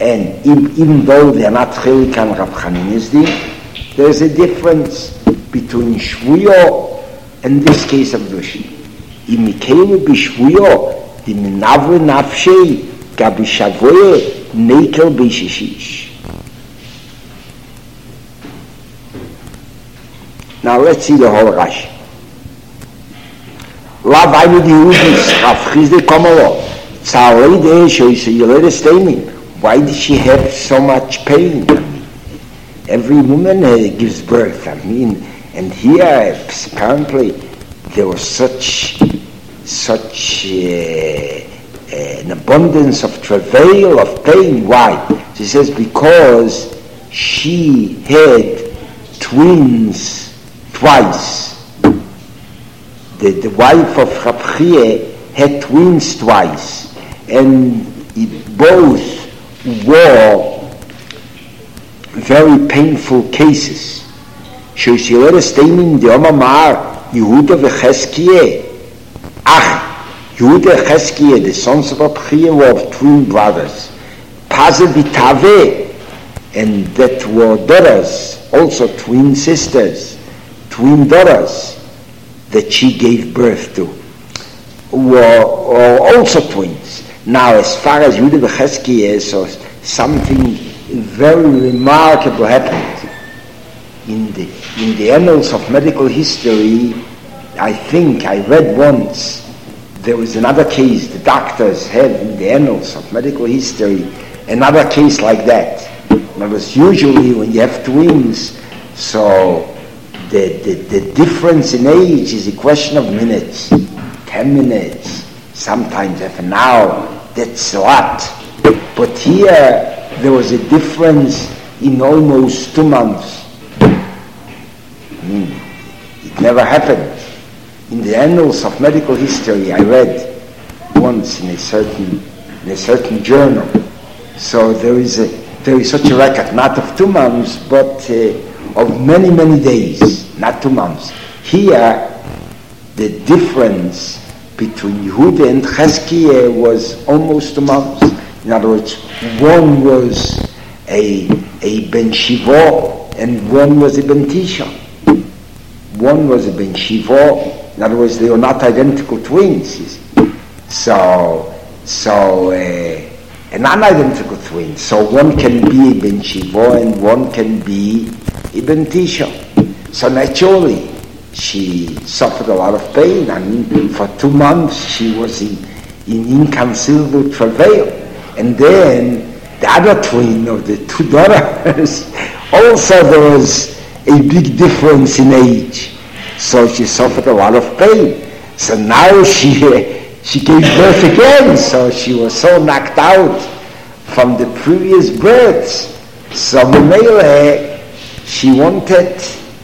And even though they're not chelik and Rab Chanina's din, there's a difference between shvuyo and this case of Dushin. Im mikelu b'shvuyo, di menavre nafshei, gabi shavoye, nekel b'shishish. Now let's see the whole Rashi. La vainu di Yehudis, Rav Chizde Komolo, Tzalei de Shoyse Yelede Steimin. Why did she have so much pain? I mean, every woman gives birth. I mean, and here apparently there was such an abundance of travail, of pain. Why? She says because she had twins twice. The wife of Rab Chia had twins twice, and both were very painful cases. Shoshilere Steimin de Omar Yehuda v'Cheskia. Yehuda and Cheskia, the sons of Rab Chia, were twin brothers. Paze v'Tave, and that were daughters, also twin sisters, twin daughters that she gave birth to, were also twins. Now, as far as Yehuda v'Cheskia, so something very remarkable happened. In the annals of medical history, I think I read once, there was another case, the doctors have in the annals of medical history, another case like that. Because usually when you have twins, so the difference in age is a question of minutes, 10 minutes, sometimes half an hour, that's a lot. But here, there was a difference in almost 2 months. I mean, it never happened. In the annals of medical history, I read once in a certain journal. So there is such a record, not of 2 months, but of many, many days, not 2 months. Here, the difference between Yehuda and Cheskia was almost 2 months. In other words, one was a Ben Shivo and one was a Ben Tisha. One was a Ben Shivo. In other words, they were not identical twins. An unidentical twin. So one can be a Ben Shivo and one can be a Ben Tisha. So naturally, she suffered a lot of pain. I mean, for 2 months she was in inconceivable travail. And then the other twin of the 2 daughters, also there was a big difference in age. So she suffered a lot of pain. So now she gave birth again. So she was so knocked out from the previous births. So Mamele, she wanted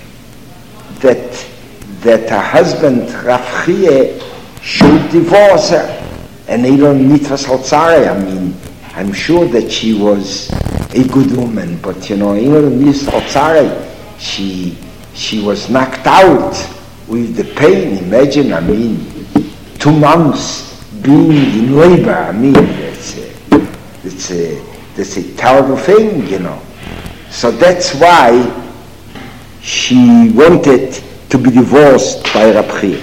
that her husband, Rav Chia, should divorce her. And Elon Mitras Hotzare, I mean, I'm sure that she was a good woman, but Elon Mitras Hotzare, she was knocked out with the pain. Imagine, I mean, 2 months being in labor. I mean, that's a terrible thing, So that's why she wanted to be divorced by Rab Chia.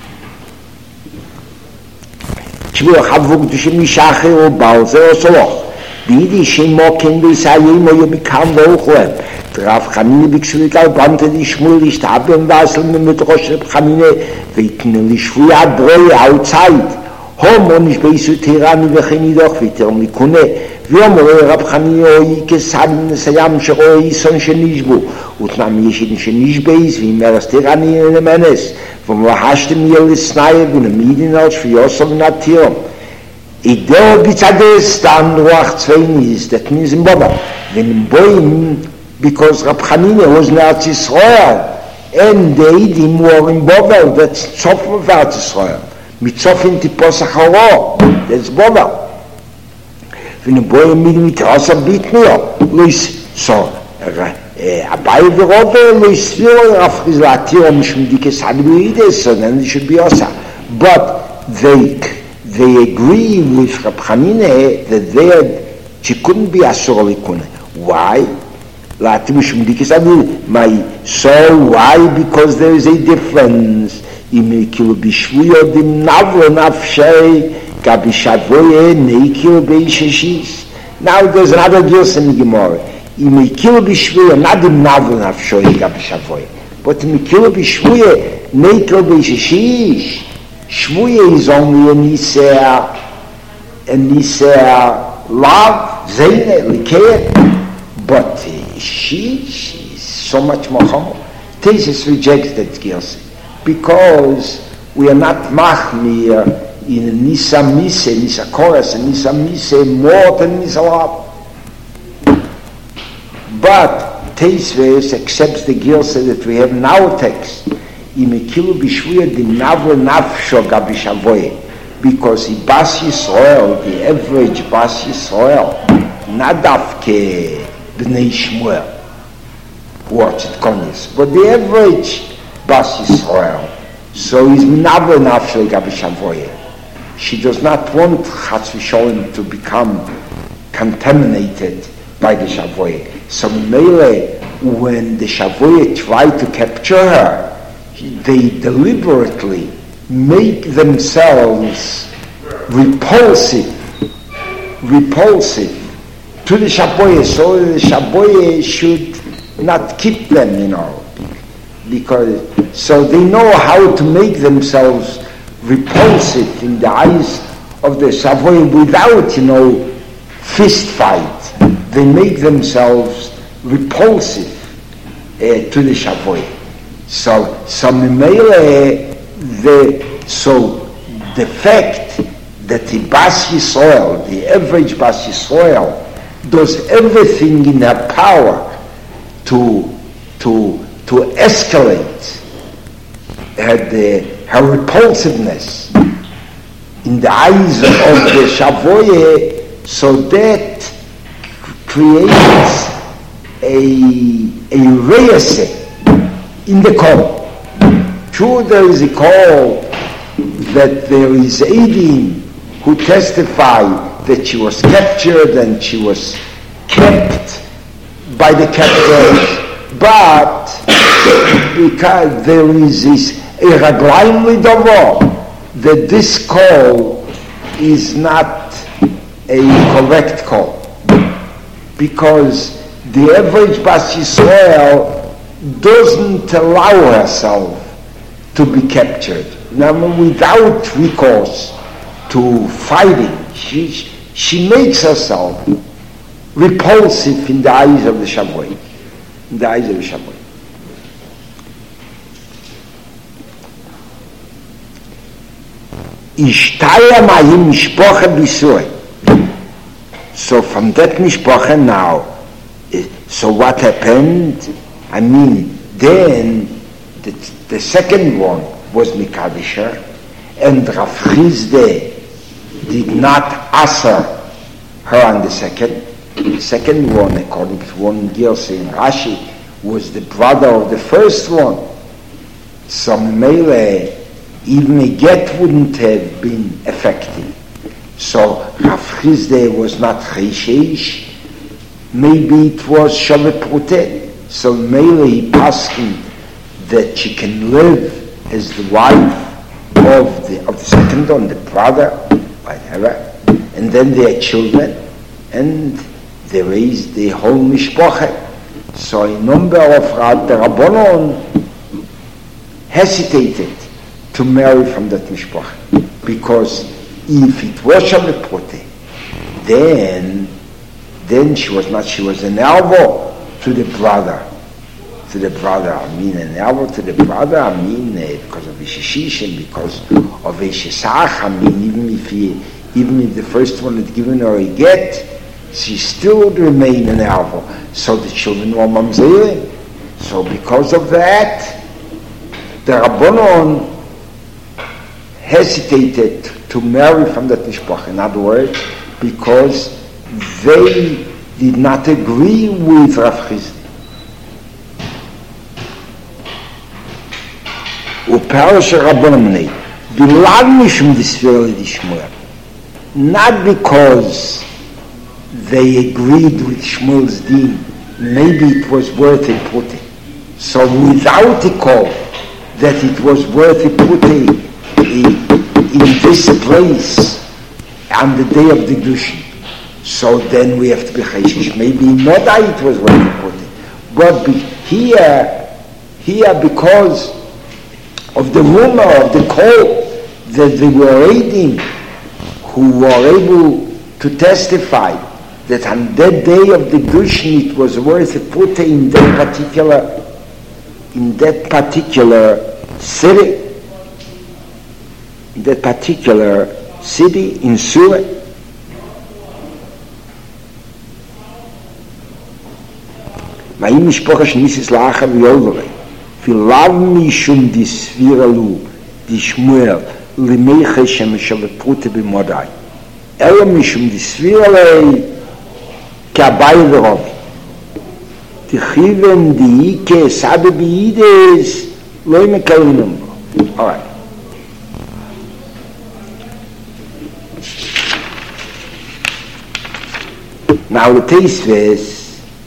Shvur Chavuk Dushim Mishacher or Balzer or Soloch. Bidi Shimo Ken Beisayim or you become Vochlem. Rav Chanine Bixulikal Bante di Shmul Ishtabim Vasel mit Rosh Rab Chanine Veitne Lishvuya Brei outside. Homonish Beisu Tirani Vechenidoch Viter Mikune. Viomore Rab Chanine Oi Kesadim Sayam Shoroi Son Shenishbu. Utnam Yeshin Shenishbeis Vimeras Tirani Lemenes. Vom Lahashtem Yelis Snaye Bune Midin als für Yosef Natirom. Ideo Bitzades dann Ruach Zwein is, that means in Boba. When in Boim, because Rab Chanine was in Eretz Yisrael, and the Eidim were in Boba, that's Tzof of Eretz Yisrael. Mitzof in Tiposach Haro, that's Boba. When in Boim mit Rosa Bitnio, Luis, so, Abai v'Rove lo'isvir Rav Chizlatir mishmidikes hadluides, so then it should be Osa. But they agree with Rab Chanine that She couldn't be Asur Likuna. Why? So why? Because there is a difference. Now there's another girls in the Gemara. But Shvuya is only a Nisea love, Zayne, Likeh, but she is so much more humble. Tesis rejects that girls because we are not machmir in Nisa Mise, Nisa Koras, and Nisa Mise more than Nisa love. But Teisves accepts the Gilsa that we have in our text. Because the Bas Yisrael, the average Bas Yisrael, not Davke Bnei Shmuel, who are Tzidkonis, but the average Bas Yisrael, so is Minavle Nafsho Gabi Shavoye. She does not want Chatz V'Sholem to become contaminated by the Shavoye. So Mele, when the Shavoye try to capture her, they deliberately make themselves repulsive to the Shavoye, so the Shavoye should not keep them, because so they know how to make themselves repulsive in the eyes of the Shavoye without, fist fight. They make themselves repulsive to the Shavoye. So the fact that the Bas Yisrael, the average Bas Yisrael, does everything in her power to escalate her repulsiveness in the eyes of the Shavoye, so that creates a reise in the call. True, there is a call that there is Eidim who testify that she was captured and she was kept by the captors, but because there is this Eraglaim Lidovo, that this call is not a correct call, because the average Bas Yisrael doesn't allow herself to be captured. Now, without recourse to fighting, she makes herself repulsive in the eyes of the Shavoye. In the eyes of the Shavoye. So from that mishpocha now, so what happened? Then the second one was Mikadisher, and Rav Chizde did not answer her on the second. The second one, according to one Gilsa in Rashi, was the brother of the first one. So Mele, even a get wouldn't have been effective. So Rav Chizde was not Cheshish, maybe it was Shavet Prute. So Mele he passed that she can live as the wife of the second one, the brother, whatever, and then their children, and they raised the whole mishpoche. So a number of the Rabbanon hesitated to marry from that mishpoche, because if it was Shavet Prute, then she was not. She was an elbow to the brother. An elbow to the brother, because of Ishishish and because of Ishesach, even if the first one had given her a get, she still would remain an elbow. So the children were mamzerim. So because of that, the Rabbanon hesitated to marry from that mishpach. In other words, because they did not agree with Rav Chizde. Not because they agreed with Shmuel's din. Maybe it was worth a putti. So without a call that it was worth a putti in this place on the day of the Gdushin, so then we have to be chayshish. Maybe in Modai it was worth a putti. But here because of the rumor of the call that they were reading, who were able to testify that on that day of the Gdushin it was worth a putti in that particular city, in Surah. Ma'im mishpocha shnisis la'acha v'yolvere v'lav mishum disviralu dishmuel l'meiche shem shalepute b'modai ela mishum disviralei k'abai v'rovi tichiven di'ike sabe b'ides lo imekalinum bo. All right. Now the taste is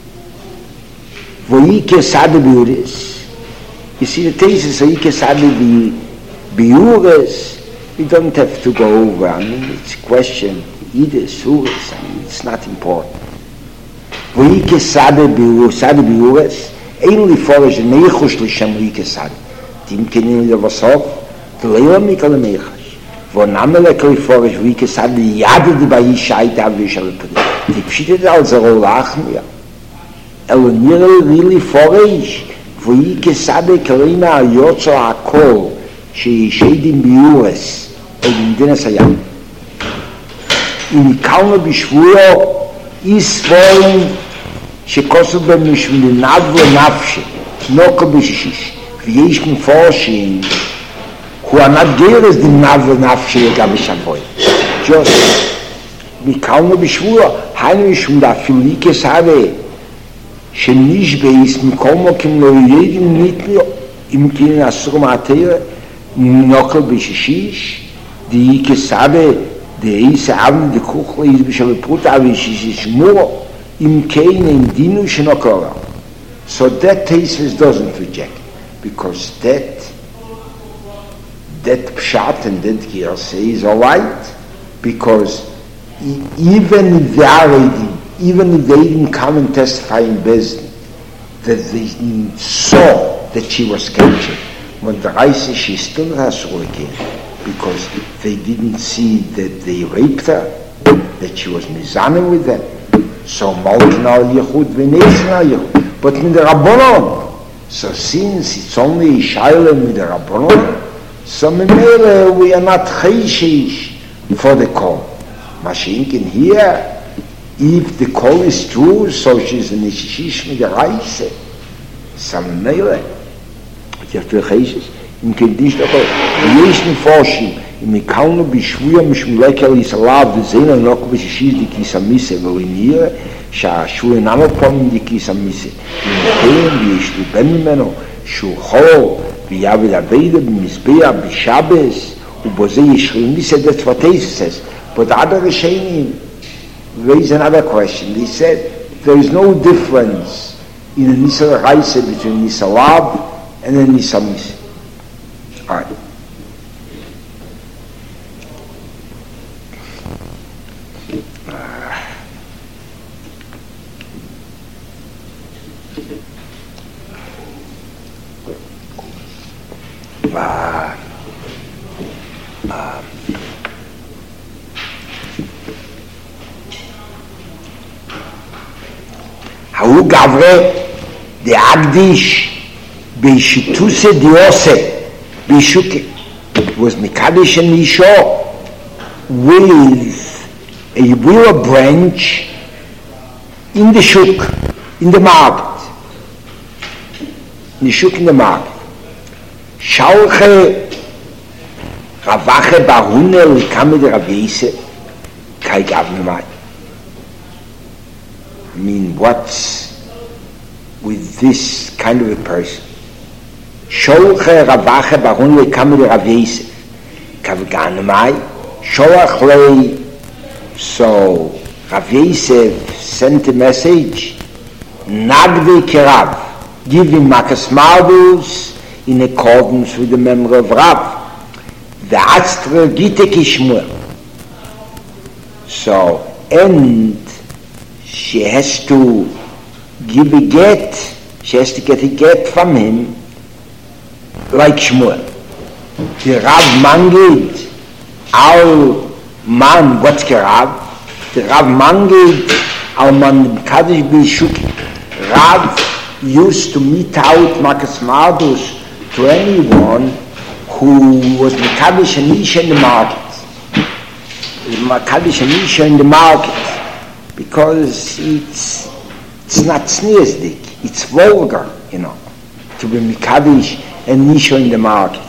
Voike Sade Biuris. You see, the taste is Voike Sade Biuris. We don't have to go over. I mean, it's a question. Either Suris. I mean, it's not important. Voike Sade Biuris. Ainly forage Neichush Lishem Voike Sade. Tim Kenin Levasov. The Leila Mikal Neichush. Vonamele forage Voike Sade Yade de Baishai Davishal Pudi. Die Pschitet als Rolach mir. Elonire really forage, Voike Sade Karina Yotzo Akol, she Shadim Biures, in Dinasayam. In Kalma Bishwuro, is falling, she Kosobe Mishmil Nadvo Nafshe, Noko Bishish, Vieshkin Forsching, who are not gears the Nadvo Nafshe Gabishavoy. Just Mikalma Bishwuro, Heinrich und Afilike Sade. שניש בייס מקומו כמו ידים ניתנו אם כן אסור מעטר נוקל בשישיש די כסאבה די סאבן די כוכל איז בשביל פרוטה ושישיש מו אם כן אין דינו שנוקל. So that thesis doesn't reject because that pshat and that girsay is alright because even if they are reading, even if they didn't come and testify in Bezdin, that they saw that she was captured. When the Reise, she still has to again, because they didn't see that they raped her, that she was mizana with them. So Malkin al-Yehud, Venezia al-Yehud. But with the Rabbanon, so since it's only Shaila with the Rabbanon, so we are not chayshish for the call. Mashinkin here, if the call is true, so she's an Ishishish with the Reise. Some Mele. You have to chayshish. In Keddish, the Yeshni Forschim, in Mikalno Bishvuya Mishmulekel is allowed the Zena Nok Bishish, the Kisamise, Velinir, Shashua Namapon, the Kisamise. In Kain, the Yeshni Benmeno, Shuho, Viavid Aveda, Misbea, Bishabes, Uboze Yeshrim. He said that's what Teza says. But other Rishonim raise another question. They said there is no difference in a Nisa Reise between Nisa Lab and a Nisa Mise. All right. Hau Gavre de Agdish Beishituse Diose Bishuke was Mikadesh and Isho with a willow branch in the shuk, in the market. In the shuk in the market. Shalche Ravache Barune Likame de Ravise Kai Gavnemai. I mean, what's with this kind of a person? Sholche Ravache Barun Lekam de Ravise Kavganamai Sholach Lei. So Rav Yosef sent a message, Nagde Kerav, give him Makas Mardus in accordance with the memory of Rav. The Astra Gite Kishmur. So, and she has to give a get, she has to get a get from him, like Shmuel. The Rav Mangid, our man, what's Rav? The Rav Mangid, our man Kaddish B'Shuki. Rav used to meet out Makas Mardus to anyone who was Mekadosh and Isha in the market. Mekadosh and Isha in the market. Because it's not sneersdik, it's vulgar, to be Mekadosh and Isha in the market.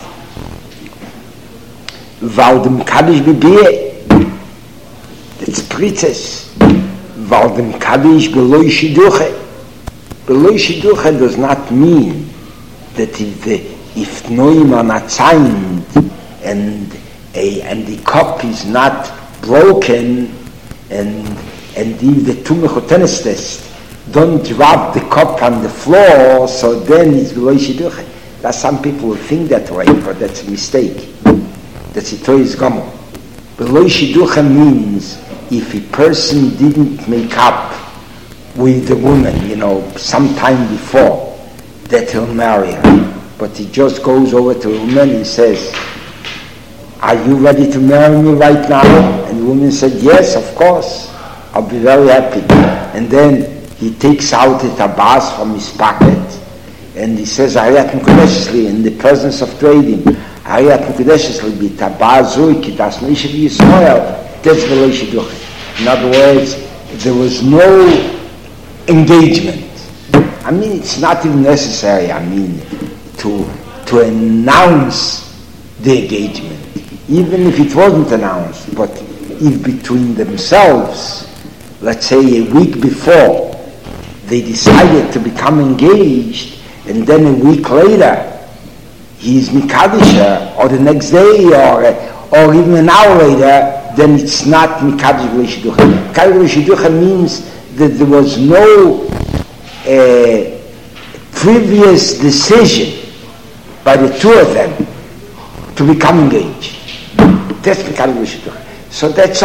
Weil dem Kaddish bebie, that's princess. Weil dem Kaddish beloi shiduche. Beloi shiduche does not mean that if noim are not signed and the cup is not broken and if the tumechotenestes don't drop the cup on the floor, so then it's beloi shiduche. That some people will think that way, but that's a mistake. That's a toys gomel. Beloi shiduche means if a person didn't make up with the woman, sometime before that he'll marry her, but he just goes over to the woman and says, are you ready to marry me right now? And the woman said, yes, of course, I'll be very happy. And then he takes out a tabas from his pocket and he says, Ariyat Mukadeshli, in the presence of trading, Ariyat Mukadeshli, be tabas zui, ki das noishe bi Yisrael, that's the way she do it. In other words, there was no engagement. I mean, it's not even necessary, to announce the engagement, even if it wasn't announced, but if between themselves, let's say a week before, they decided to become engaged, and then a week later, he's Mikadisha, or the next day, or even an hour later, then it's not Mikadish V'Shiducha. Mikadish V'Shiducha means that there was no previous decision by the two of them to become engaged. That's Mikadish V'Shiducha. So that's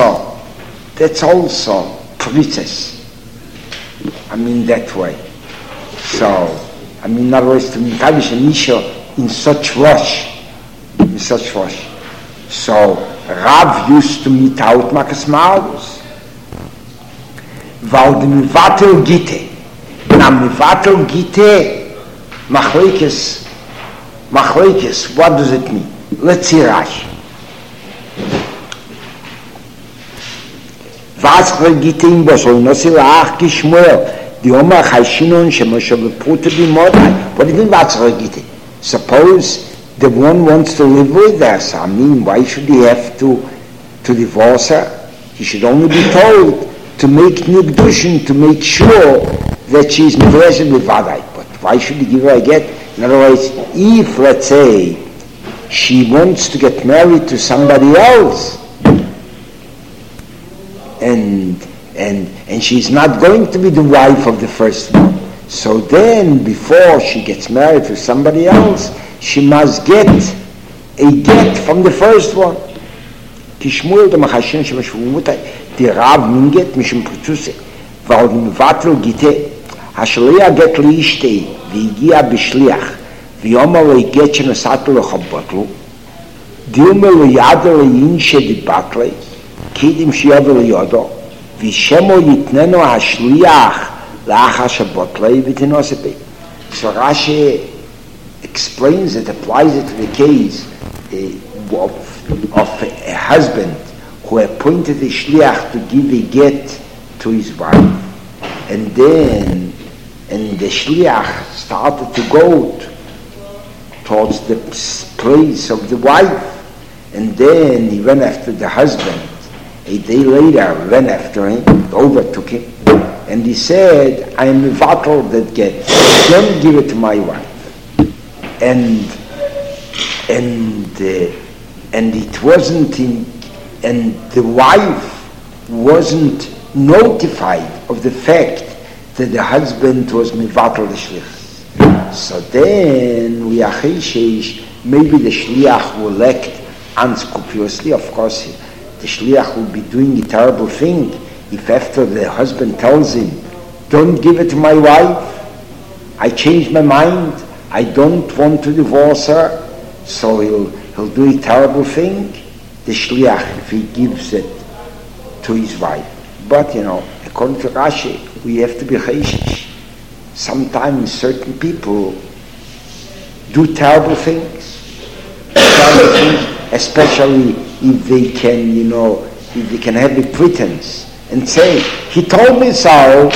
also princess. That way. So, in other words, to Mikadish and Isha in such rush. So, Rav used to meet out Makas Mardus. Weil the Mivatel Gite. Now, Mivatel Gite, Machlekes, what does it mean? Let's see Rashi. Vasre Gite in Bosol, Nosi La'ach Kishmuel, the Omar Chayshinon, Shemoshe V'Pruta B'Modai. What do you mean Vasre Gite? Suppose the one wants to live with us. Why should he have to divorce her? He should only be told to make Nigdushin, to make sure that she is Mivreshet with Vadai. But why should he give her a get? In other words, if, let's say, she wants to get married to somebody else, and she's not going to be the wife of the first one, so then before she gets married to somebody else, she must get a get from the first one. Kishmuel the Machashin Shemashvumutai, the Rav Minget Mishim Putuse, Vaud Vatel Gite, Hashlia get Liishte, Vigia Bishliach, Vioma le get Chenasatul Chabotlu, Dilme le Yadel Yinshe di Batle, Kidim Shiavel Yodo, Vishemo Yitneno Hashliach, Lachashabotle, Vitinosepe. So Rashi explains it, applies it to the case of a husband who appointed a shliach to give a get to his wife, and the shliach started to go towards the place of the wife, and then he went after the husband. A day later, ran after him, overtook him, and he said, I am a vatal that get, don't give it to my wife. And it wasn't and the wife wasn't notified of the fact that the husband was mivatal the shliach. So then we are maybe the shliach will act unscrupulously. Of course, the shliach will be doing a terrible thing if after the husband tells him, don't give it to my wife, I changed my mind, I don't want to divorce her, so he'll do a terrible thing, the shliach, if he gives it to his wife. But, according to Rashi, we have to be chayshish. Sometimes certain people do terrible things, especially if they can have a pretense and say, he told me so.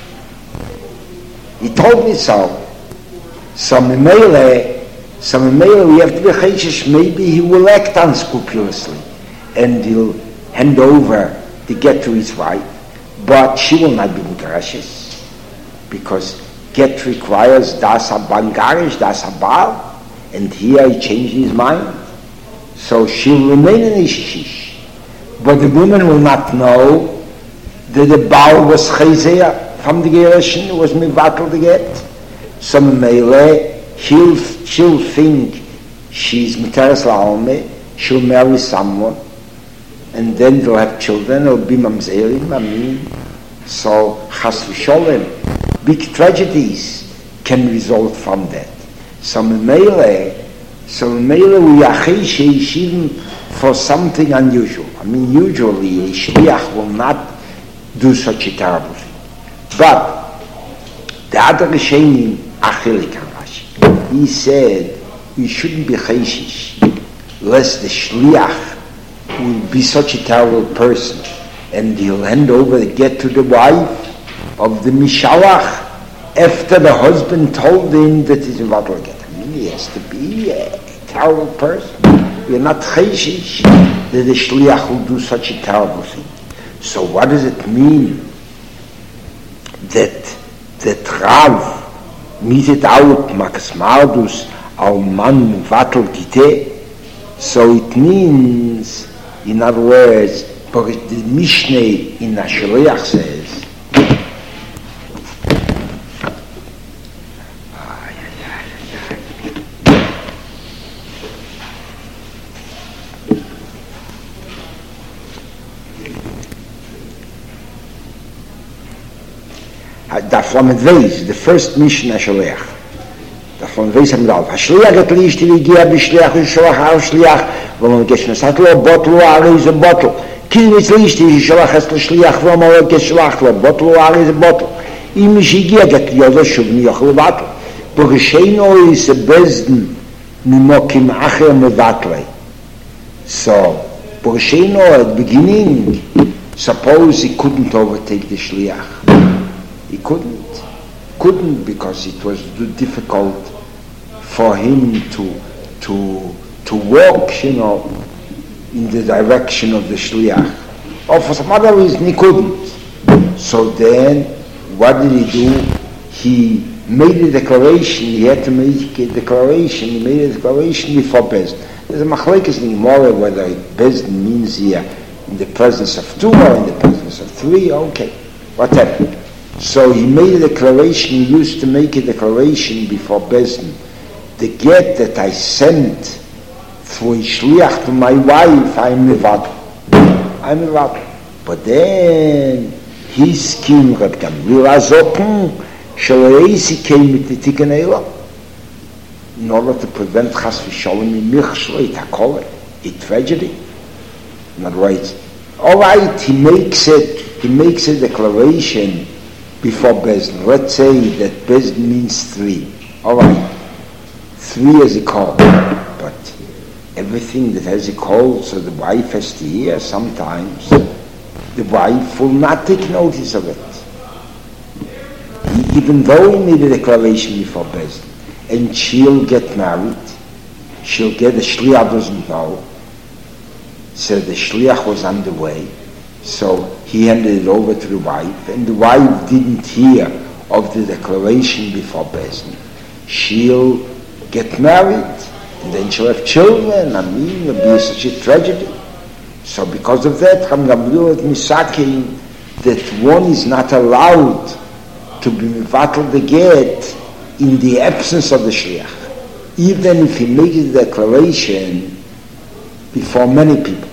So Memele, we have to be chayshish. Maybe he will act unscrupulously and he'll hand over the get to his wife, but she will not be mutarashes, because get requires das bangarish, das abal, and here he changed his mind, so she will remain in ishish. But the woman will not know that the Baal was chayzeh from the Gerashin, was mivatal the get. So Meile, she'll think she's mitaras la'ome, she'll marry someone, and then they'll have children, it'll be mamzerim, so chas v'sholem, big tragedies can result from that. So Meile, we are chayshim for something unusual. Usually a shliach will not do such a terrible thing. But the other Rishonim achilik Rashi. He said we shouldn't be chayshish, lest the shliach will be such a terrible person and he'll hand over the get to the wife of the mishalach after the husband told him that he's about to get. He has to be a terrible person. We are not chayshish that the shliach will do such a terrible thing. So what does it mean that Rav meted out Makas Mardus al man vatal gite? So it means, in other words, because the Mishnah in Ashliach says, the first Mishnah Shaliach. Davon Veis am Rav. Hashliach et liish tiligia b'shliach v'sholach al shliach v'lom gesh nesat lo botlu ari ze botl. Ki mitz liish tilish sholach es l'shliach v'lom gesh sholach lo botlu ari ze botl. Im shigia get yodo shuvni yochel vatl. B'gesheino is a bezdin mimokim acher mevatlei. So, b'gesheino at beginning, suppose he couldn't overtake the shliach. He couldn't because it was too difficult for him to walk, in the direction of the shliach. Or for some other reason he couldn't. So then, what did he do? He made a declaration. He had to make a declaration. He made a declaration before Bezdin. There's a machlekes in Gemara whether Bezdin means here in the presence of two or in the presence of three. Okay, whatever. So he made a declaration. He used to make a declaration before Bezdin. The get that I sent through a shliach to my wife, I'm mevatel. But then his king Reb Gamliel Azoken Shaleisi came with the Tikkun Eilah in order to prevent chas v'sholem michshlo itakol, a tragedy. In other words, all right, he makes a declaration before Bezdin. Let's say that Bezdin means three. All right, three as a call, but everything that has a call, so the wife has to hear. Sometimes the wife will not take notice of it, even though he made a declaration before Bezdin. And she'll get married. She'll get the shliach doesn't know. So the shliach was on the way. So he handed it over to the wife, and the wife didn't hear of the declaration before Bezdin. She'll get married, and then she'll have children. It'll be such a tragedy. So because of that, Cham Gamliel at Misakin that one is not allowed to be mevatel the get in the absence of the shliach, even if he makes the declaration before many people,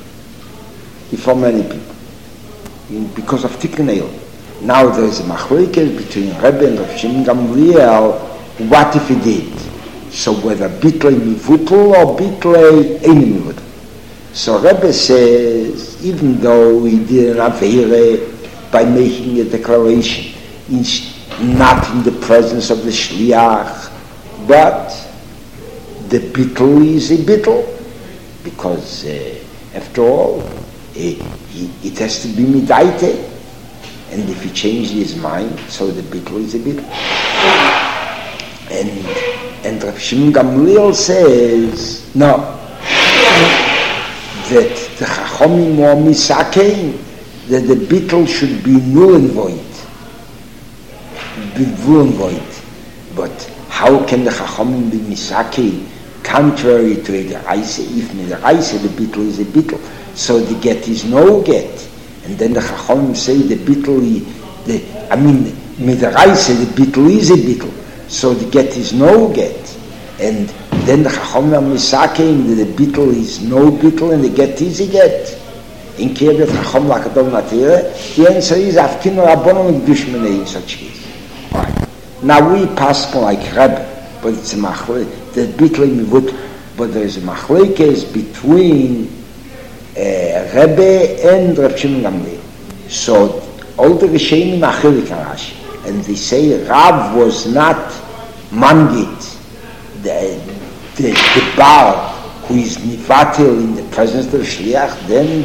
because of Tikkun Olam. Now there is a machlokes between Rebbe and Rav Shimon Gamliel. What if he did? So whether bitlei mivutel or bitlei ein mivutel. So Rebbe says, even though he did an aveire by making a declaration, not in the presence of the shliach, but the bittul is a bittul, because after all, it has to be midaite, and if he changed his mind, so the bittul is a bittul. And Rav Shimon Gamliel says, no, that the Chachomim or Misakein, that the bittul should be null and void. But how can the Chachomim be Misakein contrary to the Raise? If the Raise, the bittul is a bittul, so the get is no get. And then the Chachomim say the bittul, the Raise, the bittul is a bittul. So the get is no get, and then the Chacham Misakein, the bittul is no bittul, and the get is a get. In Kirbet Chacham Lakadol Natire, the answer is Afkinu Rabbonon Gdushmene in such case. Right. Now we pass like Rebbe, but it's a machlokes. The bittul mivut, but there is a machlokes between Rebbe and Rav Shimon Gamliel. So all the Rishonim achilik Rashi. And they say Rav was not mangit, the Baal who is nivatel in the presence of the shliach, then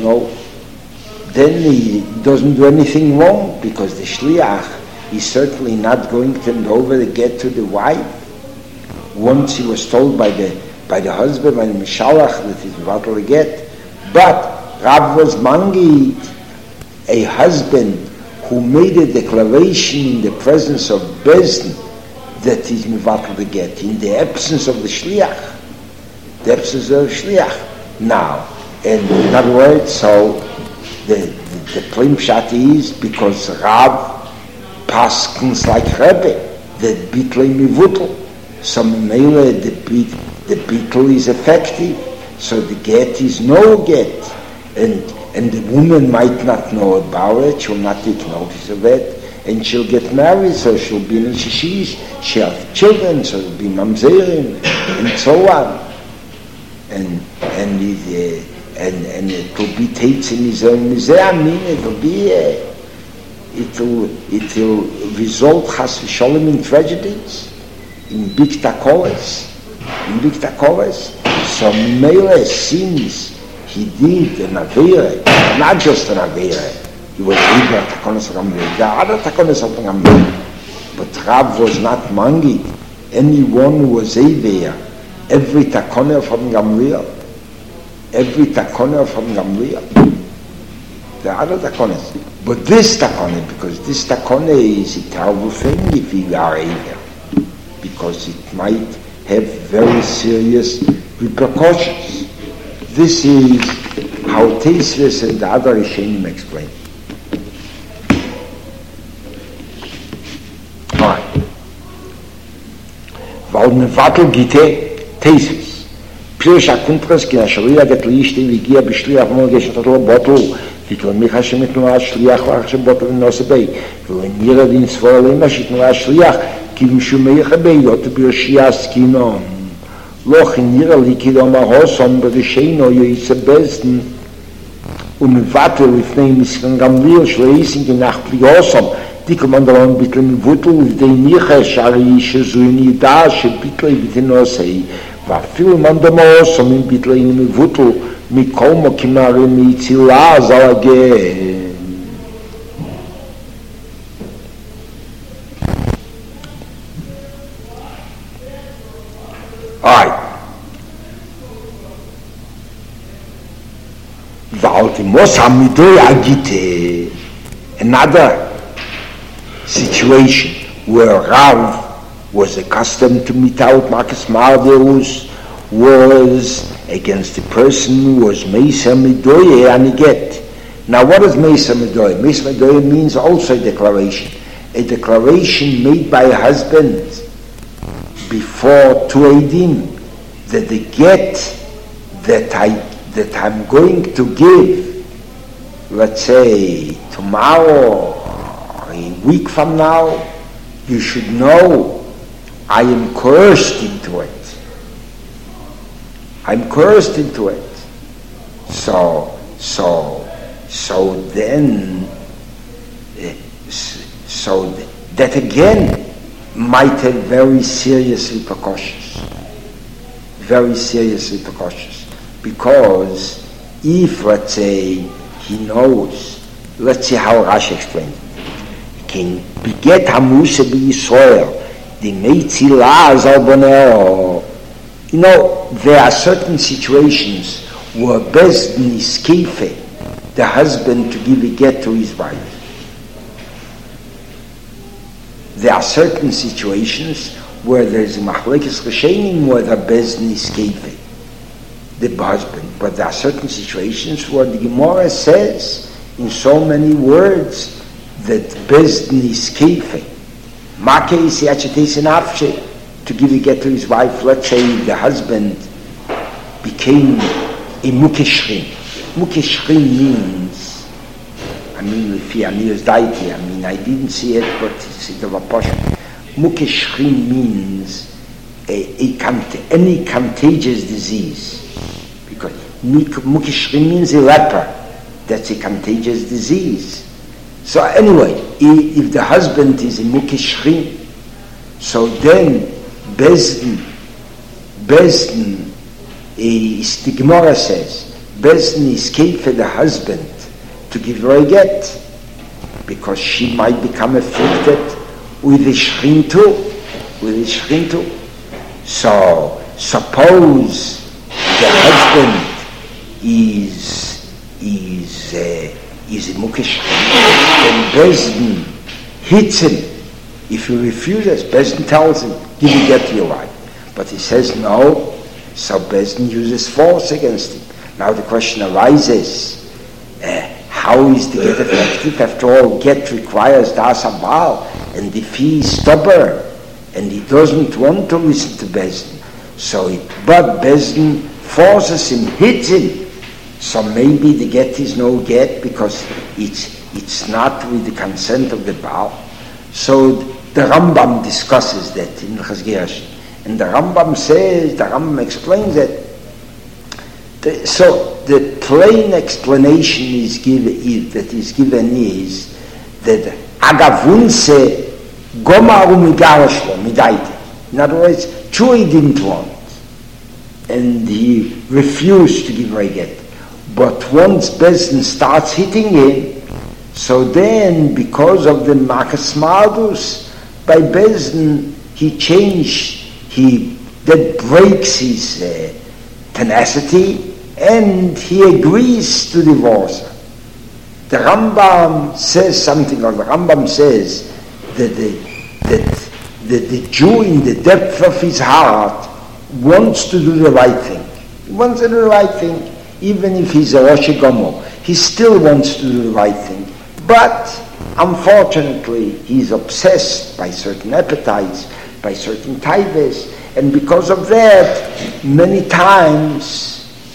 he doesn't do anything wrong, because the shliach is certainly not going to hand over the get to the wife. Once he was told by the husband, by the mishalach, that he's nivatel the get. But Rav was mangit, a husband who made a declaration in the presence of Bezdin that he's mevatel the get, in the absence of the shliach. Now, and in other words, so the plain pshat is because Rav paskins like Rebbe, that bitlei mivutel. So mele the bittul is effective, so the get is no get, and the woman might not know about it, she'll not take notice of it, and she'll get married, so she'll be in shishish, she'll have children, so it'll be mamzerim, and so on. And it will be tates in his own miseamin, it will result chas v'sholem in tragedies, in big takoles. So mele sins he did an aveire, not just an aveire. He was eager takonos Gamliel. The other takonos of Gamliel, but Rav was not mangit. Anyone who was aveire, every takoner from Gamliel, the other takones. But this takone, because this takone is a terrible thing if you are aveire, because it might have very serious repercussions. This is how Tosfos and the other Rishonim explain. Alright. Weil mevatel gite Tosfos. Pirush HaKuntras ki השליח get לישתי והגיע בשליח ומרגש נתת לו בוטל תקרא מיכה שמתנועה השליח ואחר שבוטל ונוסע בי ולנירה דין סבור עלימה שתנועה השליח כי משומי יחבי יוטו ביושי עסקינון לא חנירה לי כי לא מהוסום בראשינו יועיץ הבזדן ומבטל לפני מסכן גמליאל שלא יעיסים כנחת לי הוסום תיקל מנדלון ביטל מבוטל ובדי ניחה שערי שזוי נידע שביטלי בתנוסי ואפילו מנדלון הוסום עם ביטלי מבוטל מכל מקימרי מיצילה זל הגן Another situation where Rav was accustomed to meet out Marcus Mardeus was against the person who was Meisa Midoye and get Now, what is Mesa Medoya? Mesa Medoya means also a declaration made by a husband before two Eidim, that the get that I'm going to give, let's say tomorrow, or a week from now, you should know I am coerced into it. I'm coerced into it. So that again might have very serious repercussions. Very serious repercussions. Because if, let's say, he knows, let's see how Rashi explains it. Can beget Hamusa B'Yisrael, the Meitzilah Zalboneo. You know, there are certain situations where Bezdin is kefe, the husband to give a get to his wife. There are certain situations where there is a machlekes rishonim where the Bezdin is kefe, the husband. But there are certain situations where the Gemara says in so many words that Bezdin is kefe. Make is yachetes nafshe, to give a get to his wife. Let's say the husband became a mukeshrin. Mukeshrin means, I didn't see it, but it's a portion. Mukeshrin means any contagious disease. Because mukeshrin means a leper. That's a contagious disease. So anyway, if the husband is a mukeshrin, so then Bezdin, the Gemara says, Bezdin is kept for the husband to give her a get, because she might become afflicted with the shrintu. So suppose the husband is a mukesh, then Bezdin hits him. If he refuses, Bezdin tells him, give a get to your wife. But he says no, so Bezdin uses force against him. Now the question arises, how is the get effective? After all, get requires das abal, and if he is stubborn and he doesn't want to listen to Bezdin, but Bezdin forces him, hits him, so maybe the get is no get because it's not with the consent of the Baal. So the Rambam discusses that in Chazgiyash, and the Rambam explains that. So the plain explanation is given is that Agavunse Gomaru Migarashlo Midaite. In other words, Chui didn't want, and he refused to give her a get. But once Bezdin starts hitting him, so then because of the Makas Mardus, by Bezdin, that breaks his tenacity, and he agrees to divorce her. The Rambam says something, or the Rambam says that the Jew in the depth of his heart wants to do the right thing. He wants to do the right thing, even if he's a Rosh Gomo. He still wants to do the right thing. But unfortunately, he's obsessed by certain appetites, by certain taivas, and because of that, many times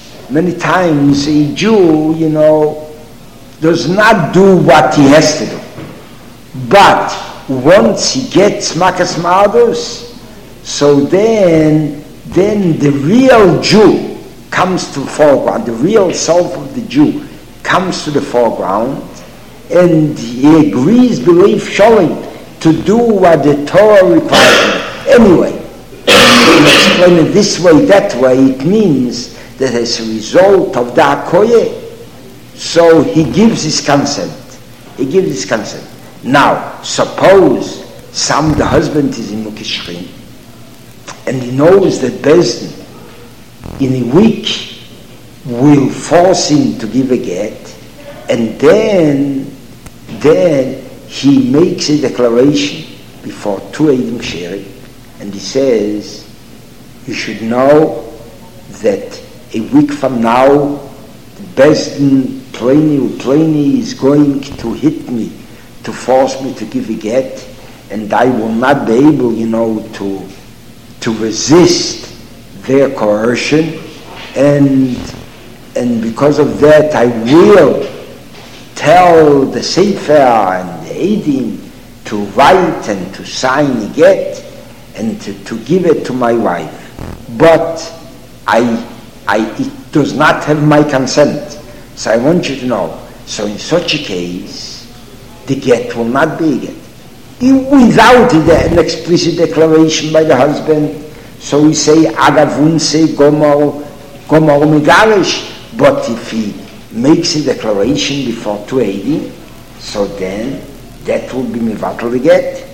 a Jew, does not do what he has to do. But once he gets Makas Mardus, so then the real Jew comes to the foreground, the real self of the Jew comes to the foreground, and he agrees, belief showing, to do what the Torah requires. Anyway, to explain it this way, that way, it means that as a result of the Akoye, so he gives his consent. Now, suppose the husband is in Mukeshrin, and he knows that Bezdin in a week will force him to give a get, and then he makes a declaration before two Eidim Sheri, and he says, you should know that a week from now Bezdin Pliny is going to hit me, to force me to give a get, and I will not be able, to resist their coercion, and because of that I will tell the Sefer and the Eidim to write and to sign a get and to give it to my wife. But it does not have my consent. So I want you to know. So in such a case, the get will not be a get. Without an explicit declaration by the husband, so we say, Agavunse Gomor Megarish. But if he makes a declaration before 280, so then that will be Mivatal the get.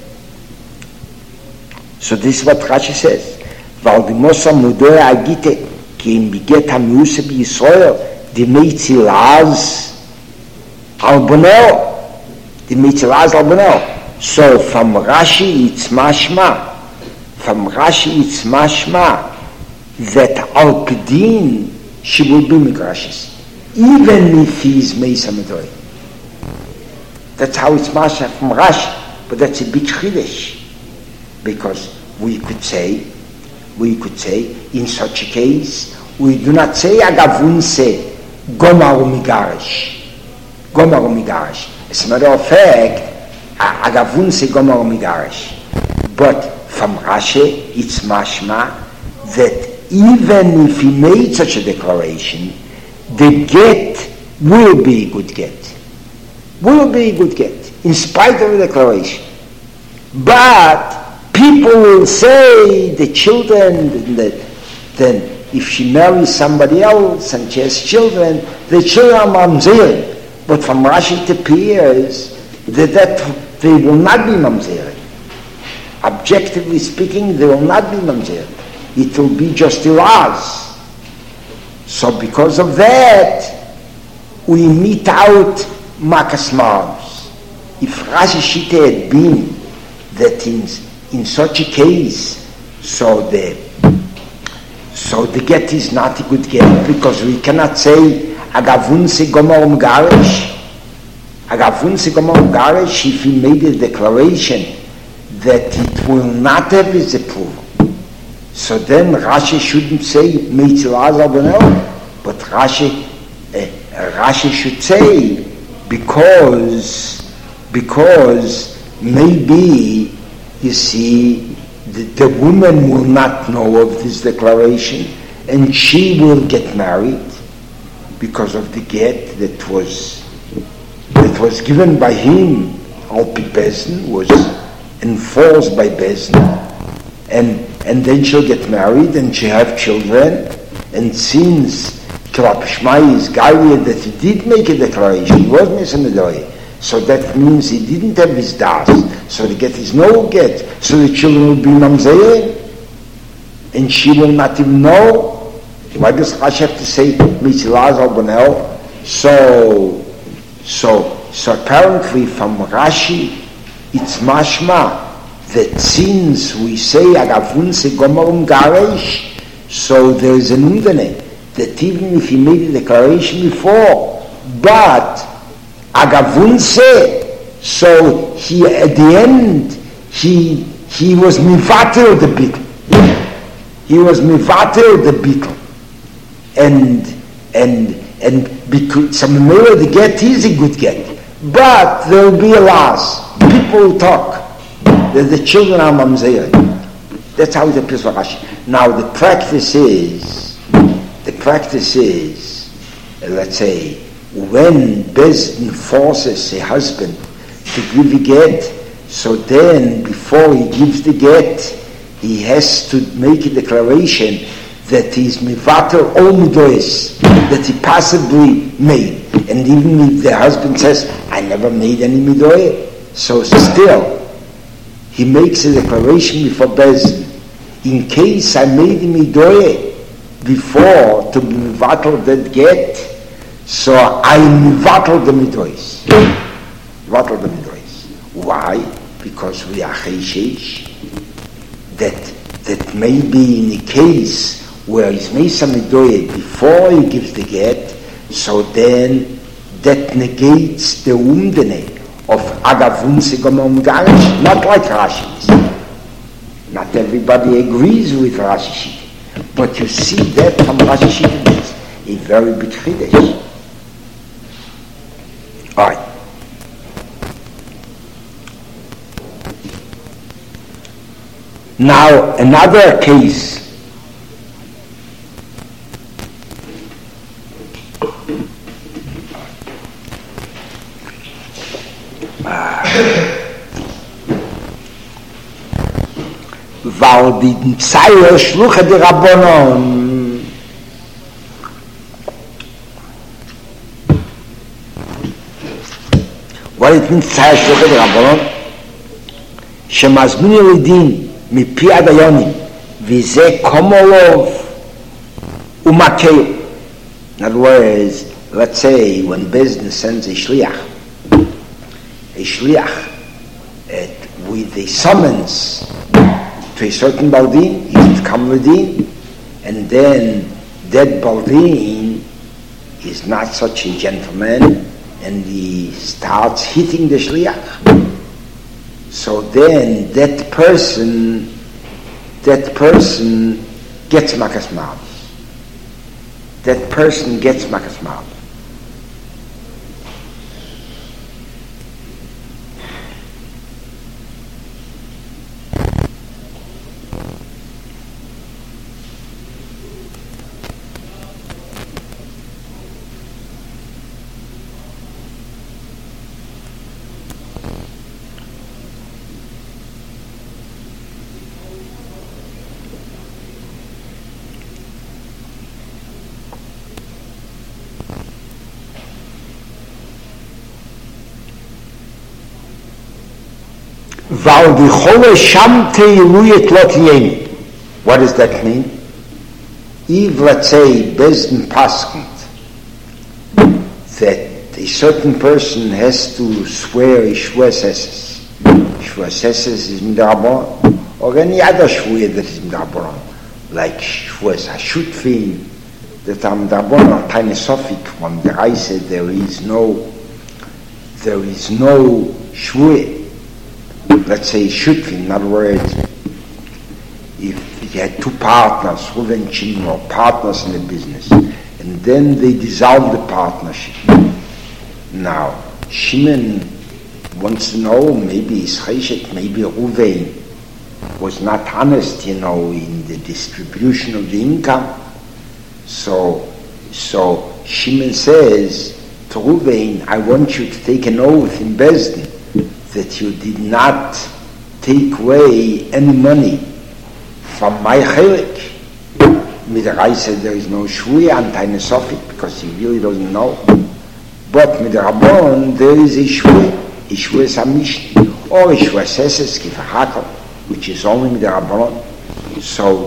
So this is what Rashi says. Valdimosa Mudoe Agite, Ki im Biget HaMiuse BiYisrael, the Meitzilaz Alboneo. The Meitzilaz Alboneo. So from Rashi it's mashma. From Rashi it's mashma that Al Pidin she will be Migrashis, even if he is Meisa Medoi. That's how it's mashma from Rashi, but that's a big chiddush, because we could say in such a case we do not say Agavunse Gomar Migarish. As a matter of fact, Agavunse Gomar Migarish. But from Rashi, it's mashma that even if he made such a declaration, the get will be a good get. Will be a good get, in spite of the declaration. But people will say, the children, then if she marries somebody else and she has children, the children are mamzerim. But from Rashi it appears that they will not be mamzerim. Objectively speaking, they will not be mamzerim. It will be just Ilaz. So because of that, we meet out Makas Mars. If Rashi Shita had been that in such a case, so the get is not a good get, because we cannot say Agavunse Gomor Mgarish. Agavunse Gomor Mgarish, if he made a declaration that it will not have his approval, so then Rashi shouldn't say Meitzilaz Alboneo, but Rashi should say because maybe, you see, the woman will not know of this declaration and she will get married because of the get that was given by him, Alpi Bezdin, was enforced by Bezdin, and then she'll get married and she'll have children, and since Klap Shmai is Gaiya that he did make a declaration, he was Mesamedoi, so that means he didn't have his das, so the get is no get, so the children will be mamzerim, and she will not even know. Why does Rashi have to say Mitzilaz Albonel? So apparently from Rashi it's mashma that since we say Agavunse Gomor Mgaresh, so there is an undane that even if he made a declaration before, but Agavunse, so he at the end he was mivatel the beetle. He was mivatel the beetle, and because some of the get is a good get, but there will be a loss. People will talk that the children are mamzerim. That's how it appears for Rashi. Now the practice is, let's say, when Bezdin forces a husband to give a get, so then before he gives the get, he has to make a declaration that he is mivater all midois that he possibly made. And even if the husband says, I never made any midoeh, so still, he makes a declaration before Bezdin. In case I made a midoeh before to be mivater that get, so I mivater the midois. Mivater the midois. Why? Because we are cheishesh. That maybe in a case where he's made some midoeh before he gives the get, So then that negates the umdene of agavunsigam umgarish, not like Rashi. Not everybody agrees with Rashi, but you see that from Rashi is a very big chiddush. All right. Now another case. Weil die Zeile Schluche der Rabbonon what it means Zeile Schluche der Rabbonon שמזמינו לדין מפי הדיינים וזה קומולוב ומקל. In other words, let's say when business sends a shliach with a summons to a certain Baldin, he should come Ladin, and then that Baldin is not such a gentleman, and he starts hitting the Shliach. So then that person gets Makas Malus. That person gets Makas Malus. What does that mean? If, let's say, Bezdin Paskant, that a certain person has to swear a Shvuas Esses. Shvuas Esses is Midrabon, or any other Shvuah that is Midrabon, like Shvuas HaShutfin, that are Midrabon, or Tiny Sofik, when the Rai said there is no Shvuah. Let's say Shutfin, in other words, if you had two partners, Ruven and Shimon, or partners in the business, and then they dissolve the partnership. Now, Shimon wants to know, maybe Yisrael, maybe Ruven was not honest, in the distribution of the income. So Shimon says to Ruven, I want you to take an oath in Bezdin that you did not take away any money from my chelik. Midrash said there is no shvuah and tiny sofik because he really doesn't know. But midrabon there is a shvuah samishni, or a shvuah seses kifahakal, which is only midrabon. So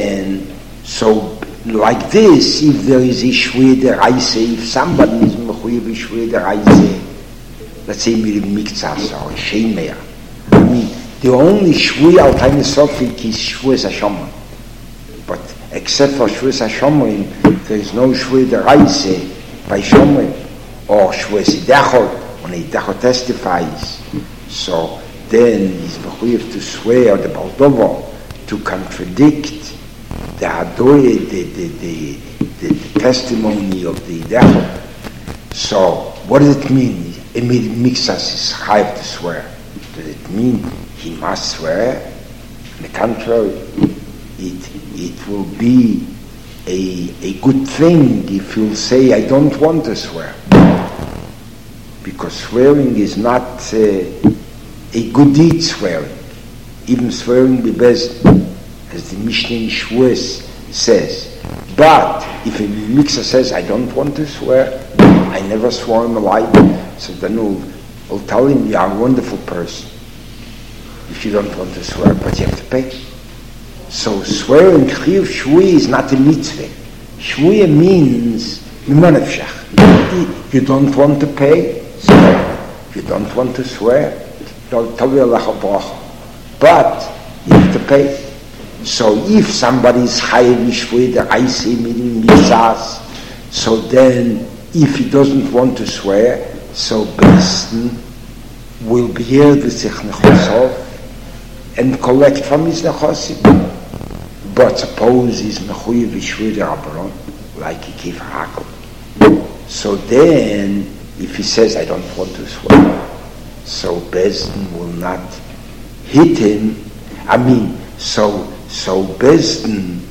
like this, if there is a shvuah deraisa, if somebody is mechuyev a shvuah deraisa, let's say Miktsas or Sheimeya. I mean, the only Shvuah al Tiny Sofik is Shvuas HaShomrim. But except for Shvuas HaShomrim, there is no Shvuah Deraisa by Shomrim, or Shvuas Idachot, when Idachot testifies. So then he's mechuyev to swear the Baldovo to contradict the Hadoye, the testimony of the Idachot. So what does it mean? Emir Mixas is chayav to swear. Does it mean he must swear? On the contrary, it will be a good thing if you'll say, I don't want to swear. Because swearing is not a good deed, swearing. Even swearing be best, as the Mishnah in Shvuos says. But if a mixer says, I don't want to swear, I never swore in my life, so then we'll tell him, you are a wonderful person if you don't want to swear, but you have to pay. So swearing chiyuv shvuah is not a mitzvah. Shvuah means mimonefshach. You don't want to pay, swear. If you don't want to swear, don't tell you Allah bracha. But you have to pay. So if somebody is chayav shvuah, the aiseh meaning mitzvahs, so then if he doesn't want to swear, so Bezdin will bear the Nechosov and collect from his Nechosim. But suppose he's Mechuyev V'Shvur Rabbanon, like he gave Hakel. So then, if he says, I don't want to swear, so Bezdin will not hit him. So Bezdin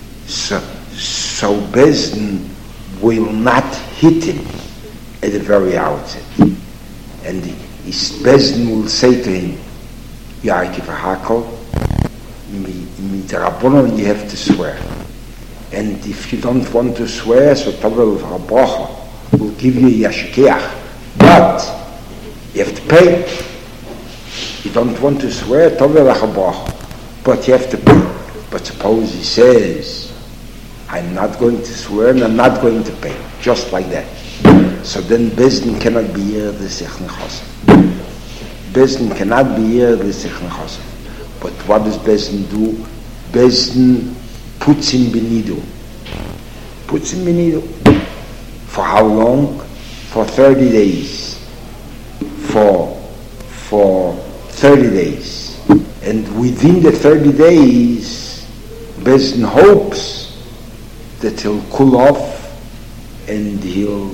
will not hit him at the very outset. And Bezdin will say to him, Yaakov Hakel, Rabbanon, you have to swear. And if you don't want to swear, so Tavel Rabbacha will give you Yashikeach. But you have to pay. You don't want to swear, Tavel Rabbacha. But you have to pay. But suppose he says, I'm not going to swear and I'm not going to pay. Just like that. So then Bezdin cannot be here the Sechn Chosav. Bezdin cannot be here the Sechn Chosav. But what does Bezdin do? Bezdin puts him benidu. Puts him benidu. For how long? For 30 days. For 30 days. And within the 30 days, Bezdin hopes that he'll cool off and he'll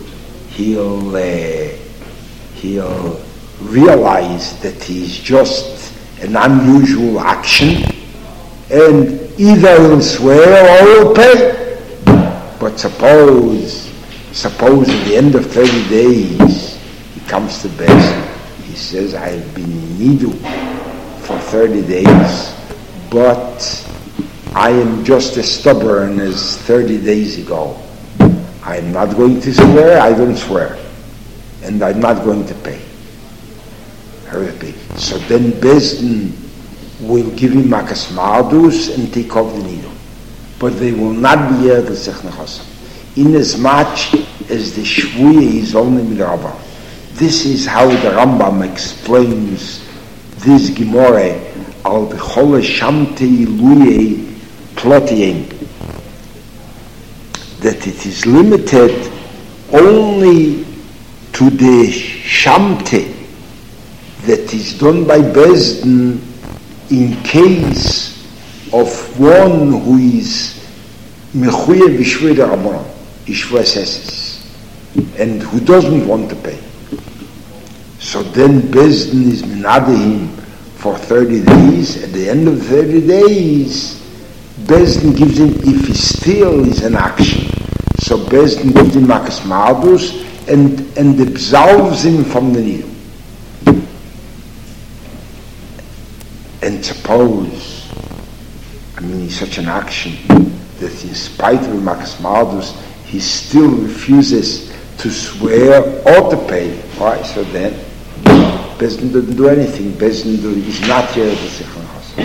realize that he's just an unusual action, and either he'll swear or he'll pay. But suppose at the end of 30 days he comes to Bezdin, he says, I've been nidu for 30 days, but I am just as stubborn as 30 days ago. I'm not going to swear, I don't swear. And I'm not going to pay. So then Bezdin will give him Makas Mardus and take off the needle. But they will not be here to Sechn Chosav. Inasmuch as the Shvuye is only Midrabah. This is how the Rambam explains this Gemara, Al B'chol Shamte Iluye Plotiyim, that it is limited only to the Shamte that is done by Bezdin in case of one who is Mechuyev V'Shvur Rabbanon, Ishva Seses, and who doesn't want to pay. So then Bezdin is Menadehim for 30 days. At the end of 30 days, Bezdin gives him, if he still is an action, so Bezdin gives him Makas Mardus and absolves him from the needle. And suppose, he's such an action that in spite of Makas Mardus, he still refuses to swear or to pay. Alright, so then Bezdin doesn't do anything. Bezdin is not here at the Sechn Chosav.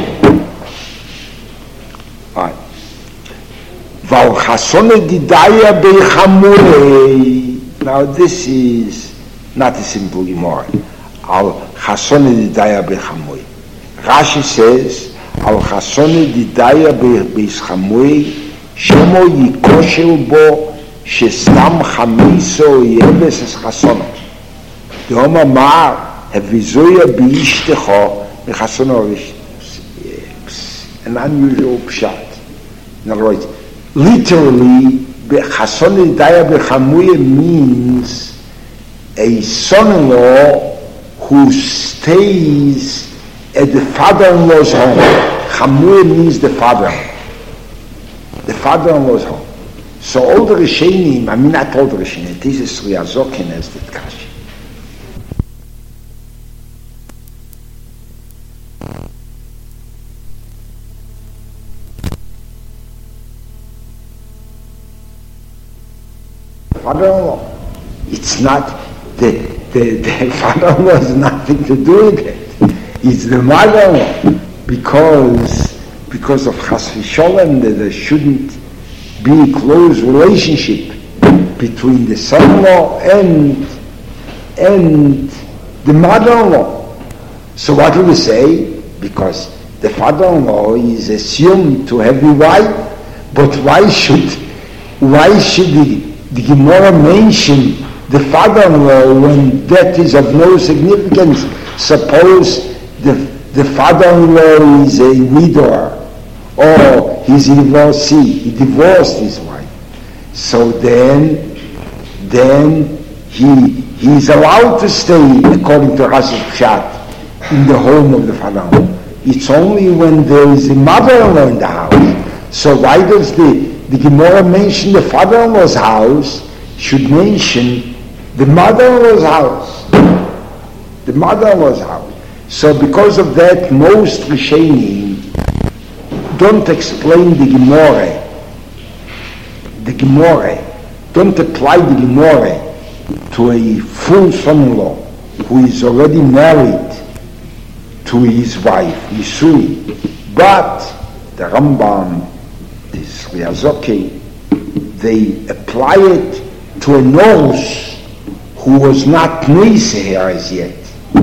Alright. Val Chasone Didaya Beichamurei. Now this is not a simple Gemara. Al Chasone Didaya Beichamurei. Rashi says, Al Chasone Didaya Beichamurei Shemo Yikoshel Bo Shestam Chamiso Yeves Es Chasone. The Oma Mar Hevizoya Beishtecho Bechasone. An unusual pshat. In other words, literally, Chasone Daya Bechamuye means a son-in-law who stays at the father-in-law's home. Chamuye means the father-in-law. The father-in-law's home. So all the Rishonim, not all the Rishonim, this is Sri Azokin as the Kashi. Father-in-law. It's not the father-in-law has nothing to do with it. It's the mother-in-law, because of Chas v'Sholem, that there shouldn't be a close relationship between the son-in-law and the mother-in-law. So what do we say? Because the father-in-law is assumed to have a wife, but why should the Gemara mentioned the father-in-law when that is of no significance. Suppose the father-in-law is a widower, or he's a divorcee, he divorced his wife. So then he is allowed to stay, according to Rashi's Pshat, in the home of the father-in-law. It's only when there is a mother-in-law in the house. So why does the Gemara mention the father-in-law's house, should mention the mother-in-law's house? The mother-in-law's house. So because of that, most Rishonim don't explain the Gemara. Don't apply the Gemara to a full son-in-law who is already married to his wife, Nisui. But the Rambam, the Sri Azoki, they apply it to a nose who was not Neseher as yet.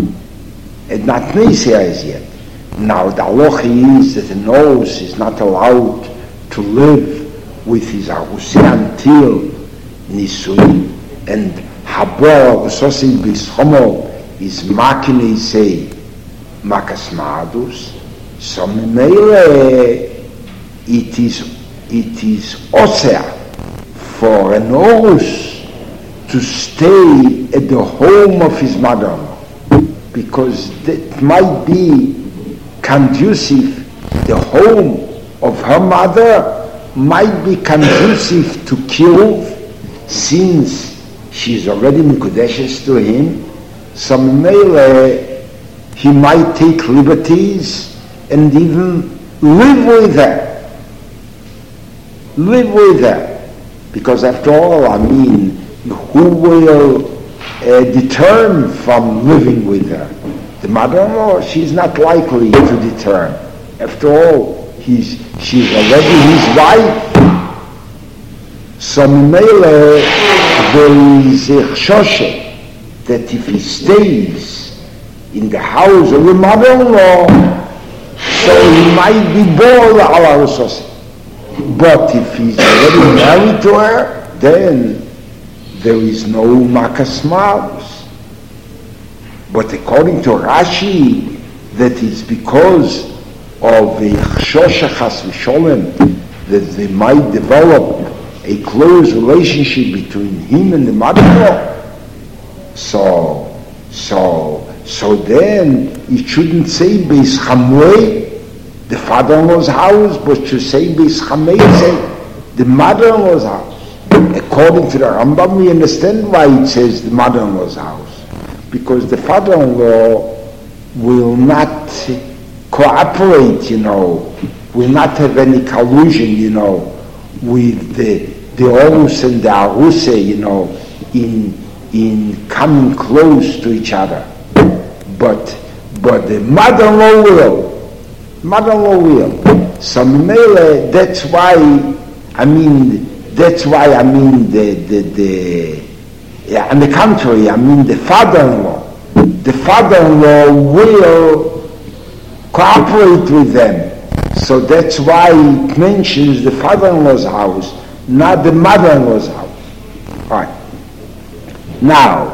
Now the halacha is that a nose is not allowed to live with his Arusia until Nisui. And Habor, Sosi Bishomo, is Makine say, Makas Madus. So Memele, it is Osea for a nose to stay at the home of his mother-in-law, because that might be conducive, the home of her mother might be conducive to kill, since she's already Mikudeshes to him. So Mele, he might take liberties and even live with her. Because after all, who will deter him from living with her? The mother-in-law, she's not likely to deter him. After all, she's already his wife. So Mele, there is a choshe that if he stays in the house of the mother-in-law, so he might be bored ala Rusoseh. But if he's already married to her, then there is no Makas Malus. But according to Rashi, that is because of a Chshosha Chas V'Sholem, that they might develop a close relationship between him and the mother-in-law. So then it shouldn't say Beis Chamei, the father-in-law's house, but should say Beis Chamei, say the mother-in-law's house. According to the Rambam, we understand why it says the mother-in-law's house, because the father-in-law will not cooperate, will not have any collusion, with the Orus and the Aruse, in coming close to each other. But the mother-in-law will. So Mele, that's why on the contrary, the father-in-law will cooperate with them. So that's why it mentions the father-in-law's house, not the mother-in-law's house. All right. Now,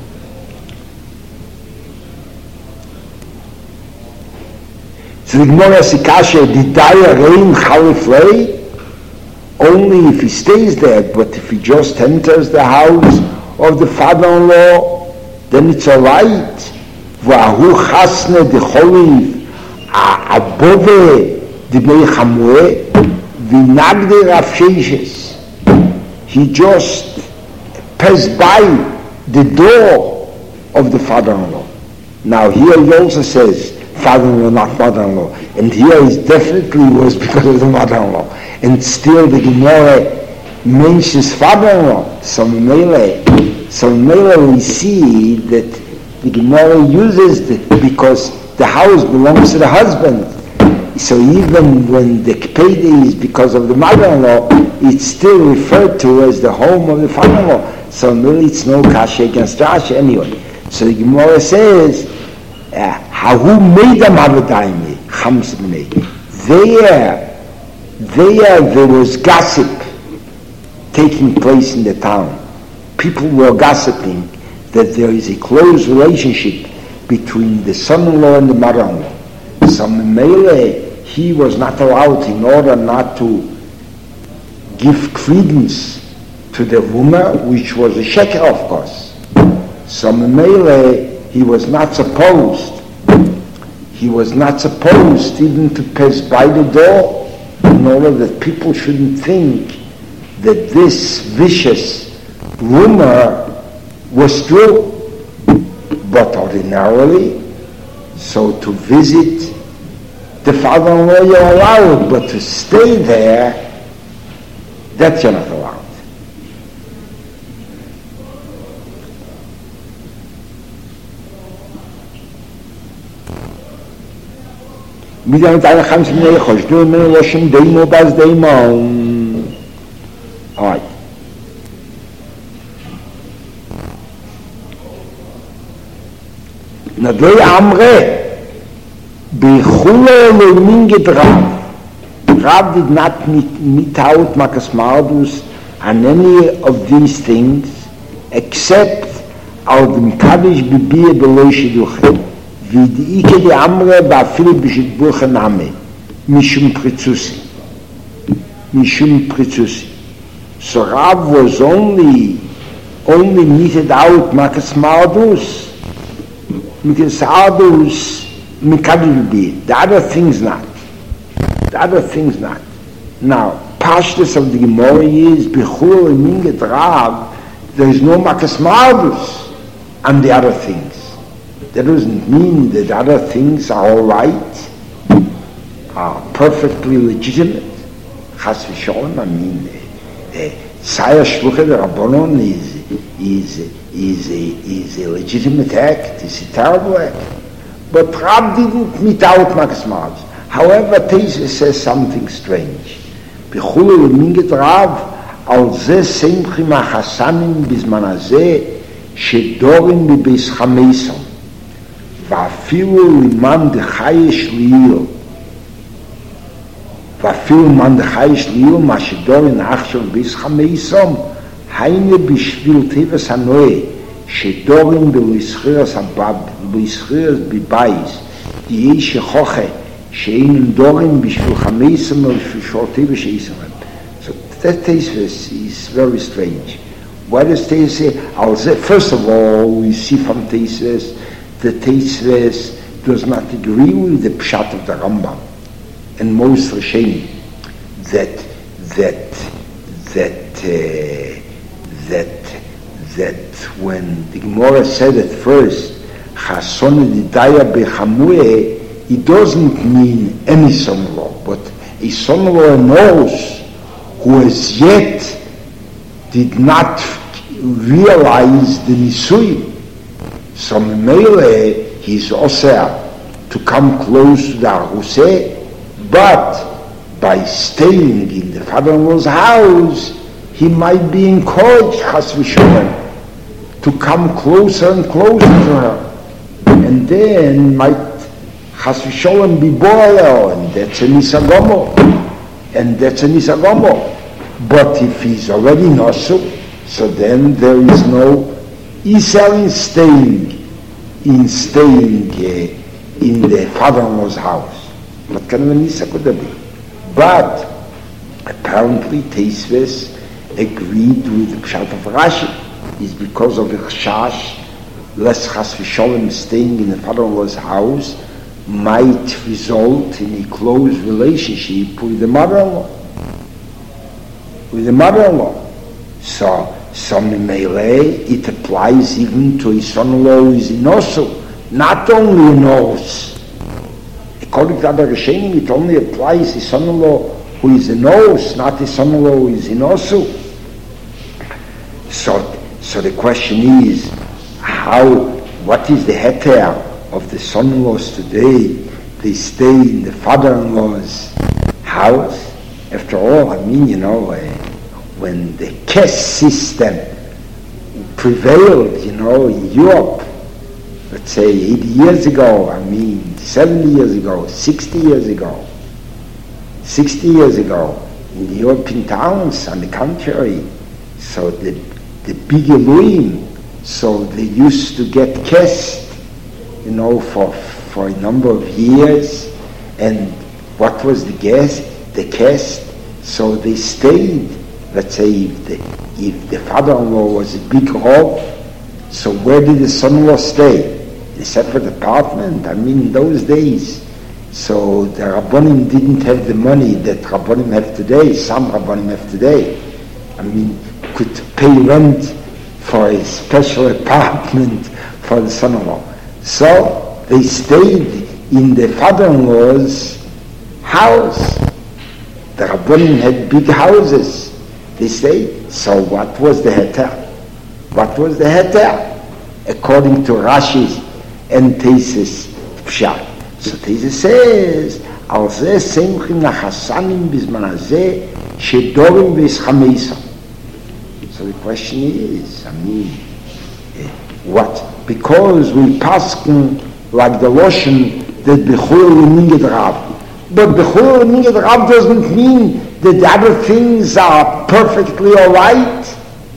so the Gemara Sikasha, Didaya Reim Chaliflei, only if he stays there, but if he just enters the house of the father-in-law, then it's all right. V'ahu chasne decholiv above dibnei chamue v'nagde Rav Sheishes. He just passed by the door of the father-in-law. Now here he also says father-in-law, not mother-in-law, and here it definitely was because of the mother-in-law. And still the Gemara mentions father-in-law. So Mele we see that the Gemara uses because the house belongs to the husband. So even when the Kpede is because of the mother-in-law, it's still referred to as the home of the father-in-law. So really it's no kasha against Rashi anyway. So the Gemara says, Hahu Meidam Havadaimi Chams B'nei. There was gossip taking place in the town. People were gossiping that there is a close relationship between the son-in-law and the mother-in-law. So Mele, he was not allowed, in order not to give credence to the rumor, which was a sheker, of course. So Mele, he was not supposed even to pass by the door, in order that people shouldn't think that this vicious rumor was true. But ordinarily, so to visit the father-in-law you're allowed, but to stay there, that you're not allowed. All right. Nadei Amre Bechule Leminget Rav. Rav did not meet out Makas Mardus on any of these things except al Mikavish Bibie Beloi Shiduche. Vidike de Amre Bafili Bishitbuche Name Mishum Pritzusi. So Rav was only meted out Makas Mardus. Because Sadus Mikadil be. The other things not. Now, Pashtus of the Gemara is Bechur Minget Rav, there is no Makas Mardus on the other things. That doesn't mean that other things are all right, are perfectly legitimate. Chas v'sholem, I mean, Saya Shlucha de Rabbanon is a legitimate act, it's a terrible act. But Rav didn't meet out Makas Mardus. However, Teisve says something strange. Bechulu Minget Rav, al ze semchim ha-chasanim bizman hazeh, shedorim bebeis chameison, va'afilu liman dechayesh liil, ma shedorim achshon bebeis chameison, hayne bishvil tevas hanoe, shedorim beloischiras bibais, diyesh choche, שאין דורים בשביל חמייסם או בשביל שורתי ושייסם. So that Teisves is very strange. What does Teisves say? First of all, we see from Teisves that Teisves does not agree with the Pshat of the Rambam and most Rishonim that when the Gemara said at first Chason Didaya Bechamueh, it doesn't mean any son-in-law, but a son-in-law knows who as yet did not realize the Nisui. So Mele, he's also to come close to the Aruseh, but by staying in the father-in-law's house, he might be encouraged, Chas v'sholem, to come closer and closer to her, and then might Chas v'sholem be boil, and that's a nisagomo. But if he's already nosu, so then there is no isel in staying in the father-in-law's house. What kind of a nisa could that be? But apparently Teisves agreed with the Pshat of Rashi. Is because of the chashash, less Chas v'sholem staying in the father-in-law's house might result in a close relationship with the mother-in-law. So Mele, it applies even to a son-in-law who is in Osu, not only in Os. According to other Rishonim, it only applies to a son-in-law who is in Os, not a son-in-law who is in Osu. So the question is, what is the heter of the son-in-laws today? They stay in the father-in-law's house. After all, when the caste system prevailed, in Europe, let's say 80 years ago, 70 years ago, 60 years ago, in the European towns, on the contrary, So the big Elohim, so they used to get kest, for a number of years. And what was the kest? So they stayed. Let's say if the father-in-law was a big Rav, so where did the son-in-law stay? In a separate apartment? In those days. So the Rabbonim didn't have the money that Rabbonim have today. Some Rabbonim have today. Could pay rent for a special apartment for the son-in-law. So they stayed in the father-in-law's house. The Rabbonim had big houses. They stayed. So what was the heter? According to Rashi's and Teises Pshat. So Teises says, Al zeh semchim nachasanim bizman hazeh shedorim v'ischameisam. So the question is, what? Because we paskin like the Loshen that Bechor Ninged Rav. But Bechor Ninged Rav doesn't mean that the other things are perfectly alright.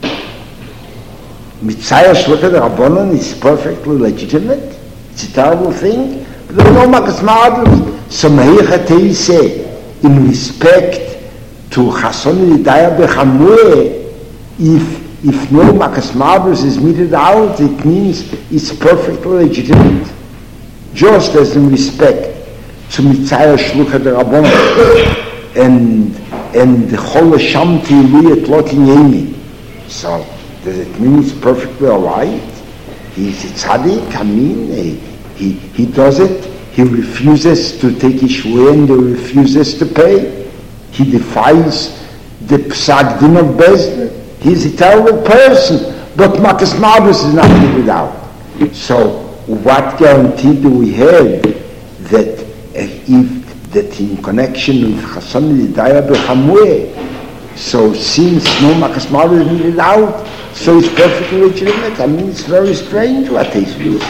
Mitzayah Shluchat Rabbanon is perfectly legitimate. It's a terrible thing. But there are no Makas Ma'adus. So Meheicha Teise, in respect to Chason Yidaya Bechamue, if no Makas Ma'adus is meted out, it means it's perfectly legitimate. Just as in respect to Mitzayah Shluchat Rabbanon and the Chol Shamti Liyat Lotin Yemi. So, does it mean it's perfectly alright? He's a tzaddik, he does it, he refuses to take Ishway and he refuses to pay. He defies the Psak Din of Bezdin. He's a terrible person, but Makas Ma'adus is not figured out. So, what guarantee do we have that that in connection with Chason Yidaya B'Chamue, so since no Makas Ma'adus is needed out, so it's perfectly legitimate? It's very strange what they do.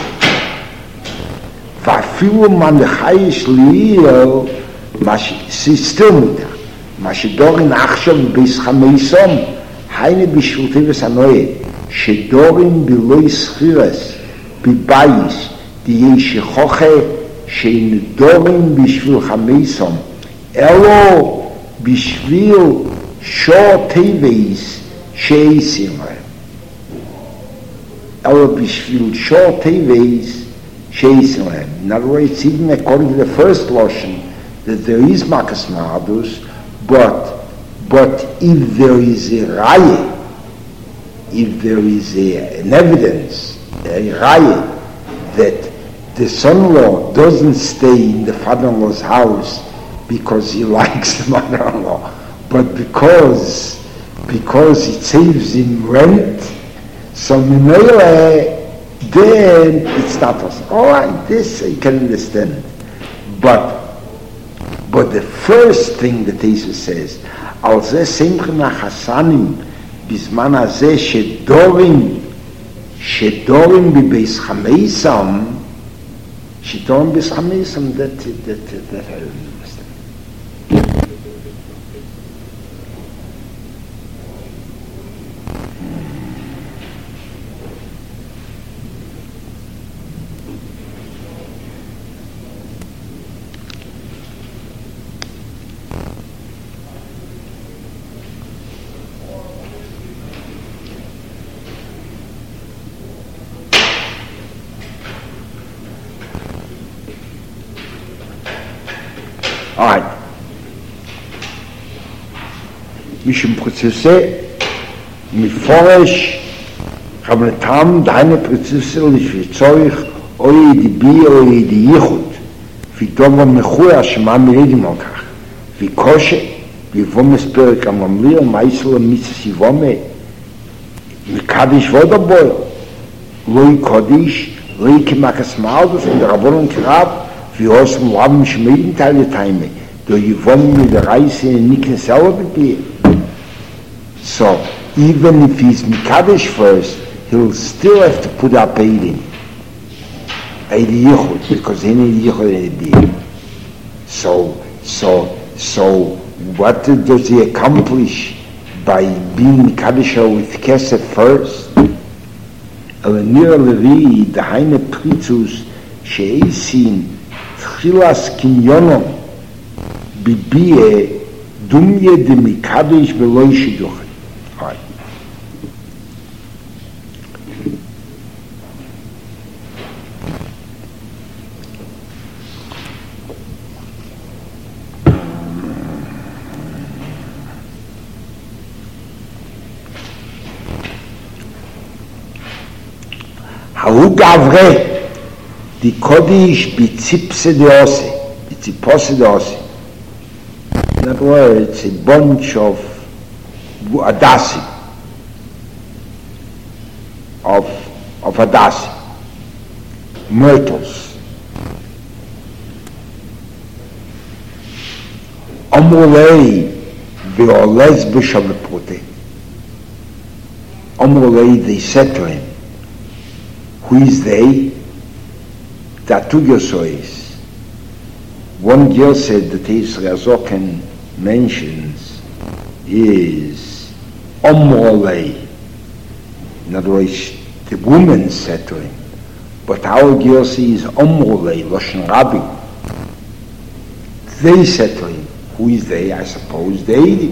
Va'afilu man lechayish li'il, still mutar. Mashidorin achshav b'is chameisom, hayne b'shul teves hanoed, shedorin b'loi schiras, b'bayis, di'yei shechoche, she'nedorin b'shvil chameisom, elo b'shvil shor teves, she'eisim lהם. Elo b'shvil shor teves, she'eisim lהם. In other words, even according to the first Loshen, that there is Makas Ma'adus, but if there is a raya, if there is an evidence, a raya, that the son-in-law doesn't stay in the father-in-law's house because he likes the mother-in-law, but because it saves him rent, so then it's not possible. All right, this I can understand. But the first thing that Jesus says, Al zeh simchim nachasanim bizman hazeh shedorim b'beis chameisam, shedorim b'beis chameisam, that I don't understand. All right. Mishum Prozesse, Miforish, Rabnetam, deine Prozesse, Lishvitzorich, Oi di Bi, Oi di Yichud, Vidova Mechuya, Shema Miridim Okach, Vikoshe, Vivomes Perek Amamli, Maisel, Mitzis Yivome, Mikadish Vodaboy, Loi Kodish, Loi Kimakas Maldus, und der Rabbonon Kirab, wie aus dem Laben schmieden Teile Teime, do Yivome mit der Reise in Niken selber begehen. So, even if he's Mikadish first, he'll still have to put up Eidim. Eidi Yichud, because he need Yichud Eidim. So, what does he accomplish by being Kadisha with Kesef first. Elenir Levi, the Heine Pritzus, Sheesin, Tchilas Kinyonom, Bibie, Dumye de Mikadish Beloi Shiduch. Haru Gavre, the Kodish Bitzipse de Ose, Bitzipose de Ose. In other words, a bunch of Adasi, of Adasi, myrtles. Omolei Veoles Bishavepote. Omolei, they said to him, who is they? Tatugyosois. One girl said that Israel Zoken mentions is Omolei. In other words, the woman said to him, but our girl says Omolei, Loshen Rabbi. They said to him, who is they? I suppose they.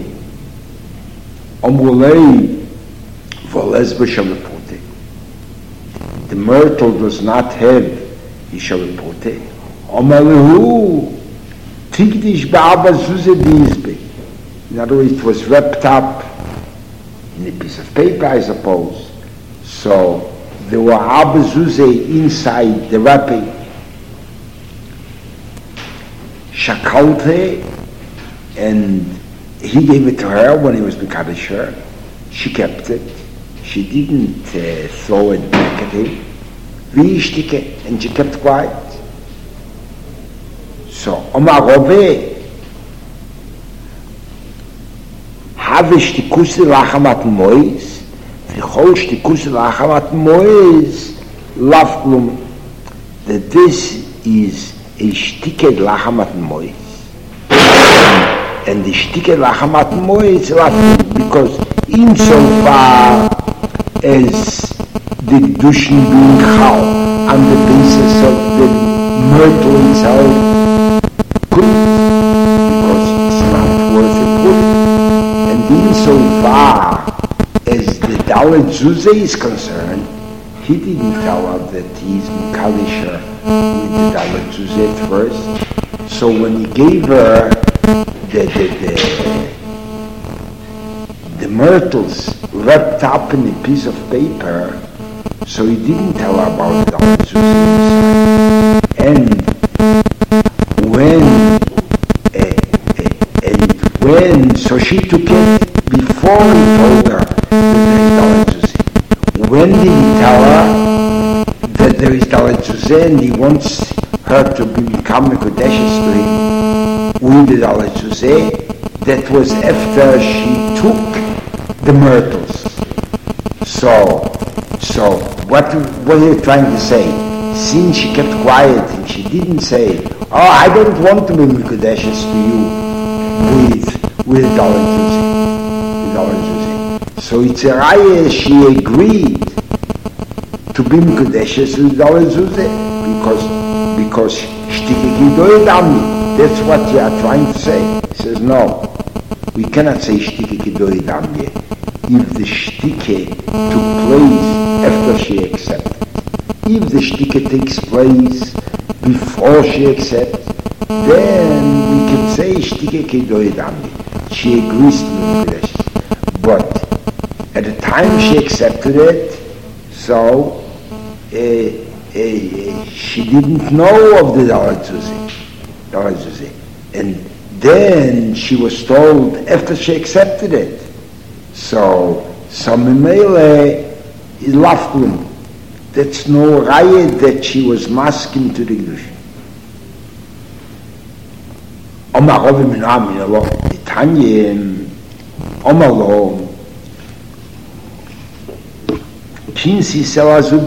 Omolei Voles B'Shavepute. The myrtle does not have Yishavepute. Omalehu Tigdish Ba'aba Zuze Bizbe. In other words, it was wrapped up in a piece of paper, I suppose. So there were Abba Zuze inside the wrapping. Shakalte, and he gave it to her when he was Mekadosh her. She kept it. She didn't throw it back at him. Vishtike, and she kept quiet. So, Omar Rove, have shtikusi lachamat mois, v'chol shtikusi lachamat mois, lafklum, that this is a shtike lachamat mois. And the shtike lachamat mois, because insofar as the Kedushin being chal on the basis of the myrtle itself, good, because it's not worth it good. And insofar as the Dalet Zuzeh is concerned, he didn't tell her that he's Mikalisher with the Dalet Zuzeh first. So when he gave her the myrtles wrapped up in a piece of paper, so he didn't tell her about the Dalet Zuzeh inside. And so she took it before he told her that there is Dalet Zuzeh. When did he tell her that there is Dalet Zuzeh and he wants her to become Mekudeshes to him with the Dalet Zuzeh? That was after she took the myrtles. So what are you trying to say? Since she kept quiet and she didn't say, oh, I don't want to be Mekudeshes to you with Dalet Zuzeh. So it's a raya, she agreed to be Mekudeshes with Dalet Zuzeh because Shtike Kidoy Dami. That's what you are trying to say. He says, no, we cannot say Shtike Kidoy Dami if the Shtike took place after she accepted. If the Shtike takes place before she accepts, then we can say Shtike Kidoy Dami. She agrees to the Mekudeshes. But at the time she accepted it, so she didn't know of the Dalet Zuzeh. And then she was told after she accepted it. So Memele is lafklum. That's no raya that she was masking to the Kedushin. Omar Rove Minam Yalo Itanyim Omar Lo Kinsi Selazu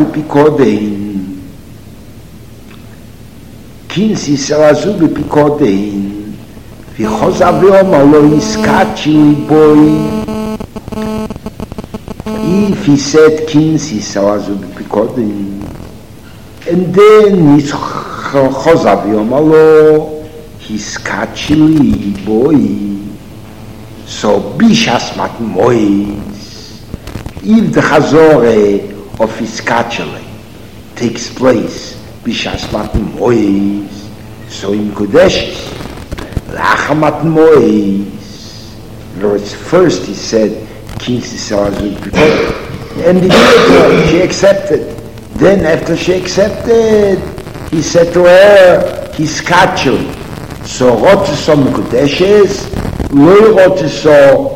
B'Pikodein V'chozav Omar Lo Iskachi Boy If he said kinsi sawazu b'pikodin, and then his chozav yomalo, his kachili boy, so bishas matmois, if the chazore of his kachili takes place, bishas matmois, so in Kodeshes, lacha matmois, in other words, first he said, kinsi sawazu b'pikodin, and he did it, she accepted. Then after she accepted, he said to her, he's kachel. So rotiso mekudeshes, loy rotiso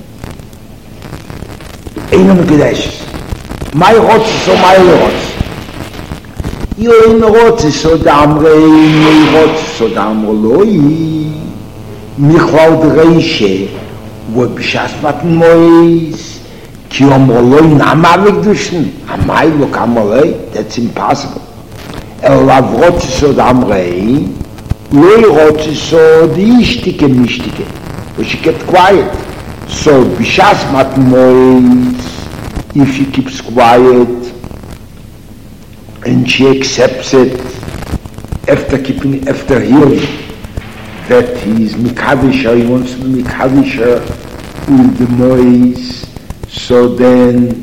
eino mekudeshes. My rotiso, my rotiso. Yo in rotiso damre, my rotiso damre loy. Michlau dreishe, wo b'shas maten mois. Ki omroloi namavik dushen, amai lo kamoloi, that's impossible. El lavrotiso damrei, loi rotiso di ishtike mishtike, but she kept quiet. So bishas matmois, if she keeps quiet, and she accepts it, after hearing that he is mikadisha, he wants to be mikadisha with the mois, so then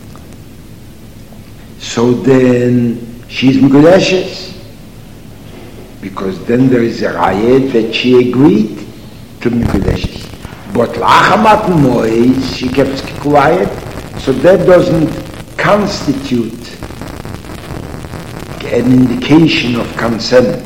she's Mekudeshes, because then there is a rayet that she agreed to Mekudeshes. But Lachamat Mois, she kept quiet, so that doesn't constitute an indication of consent.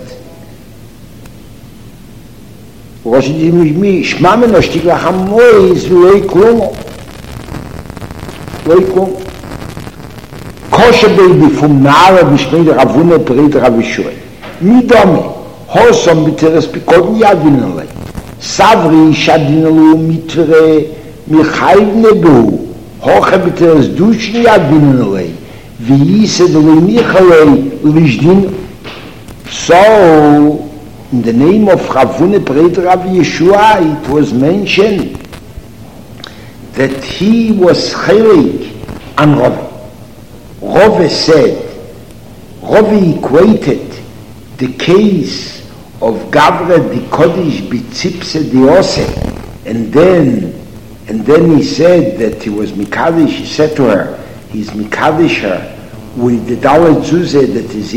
Kosher baby from Nara Bishmei Ravune Perit Ravishoy. Midome, Hosom Biteres Pikodin Yadinale. Savri Shadinalu Mitre Michaiv Nebu. Hoche Biteres Dushin Yadinale. Vise de Michale Lishdin. So, in the name of Ravune Perit Rav Yeshua, it was mentioned that he was chalik on Rove. Rove said, Rove equated the case of Gavra di Kodesh B'tzipse Diose, and then he said that he was Mikadish, he said to her, he's Mikadisher with the Dalet Zuzeh that is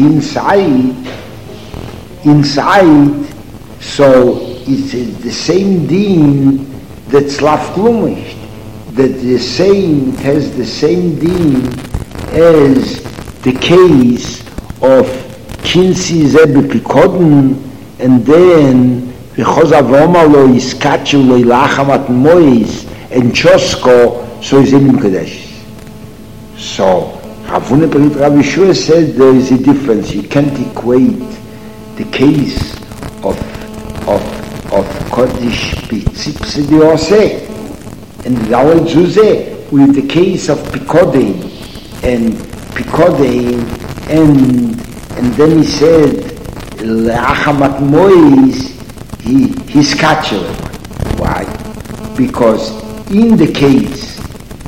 inside, so it's the same deen that's Laf Glumisht. That it has the same deen as the case of Kinsi Zebe Pikodin, and then V'chozav Omalo Yiskachu Lo Ilachamat Mois and Chosko, so is in Kodesh. So Ravune Perit Rav Yeshua said there is a difference. You can't equate the case of Kodesh B'tzipse Dioseh and Dawel Zuzeh with the case of Pikodin, and then he said Le'achamat Mois, he's kachel. Why? Because in the case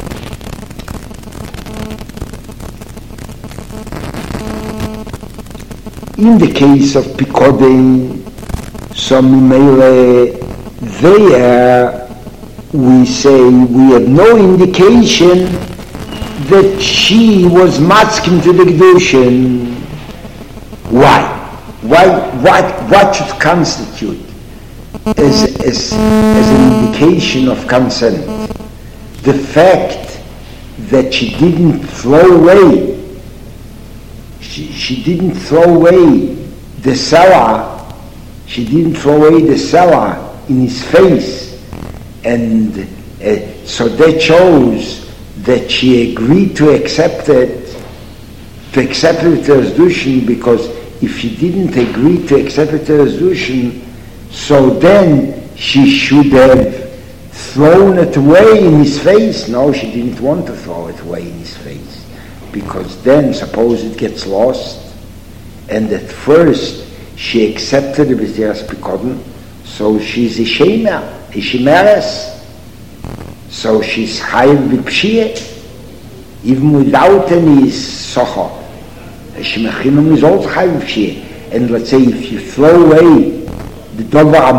of Pikodin, so Mimele there we say we have no indication that she was matzkim to the Kedushin. Why? What should constitute as an indication of consent? The fact that she didn't throw away the Salah, in his face, and so that shows that she agreed to accept it as Dushin, because if she didn't agree to accept it as Dushin, so then she should have thrown it away in his face. No, she didn't want to throw it away in his face, because then suppose it gets lost, and at first she accepted the B'ziras Pikodin, so she's a shemeres. So she's chayiv b'pshiyah, even without any socha. Shemechinam is also chayiv b'pshiyah. And let's say if you throw away the davar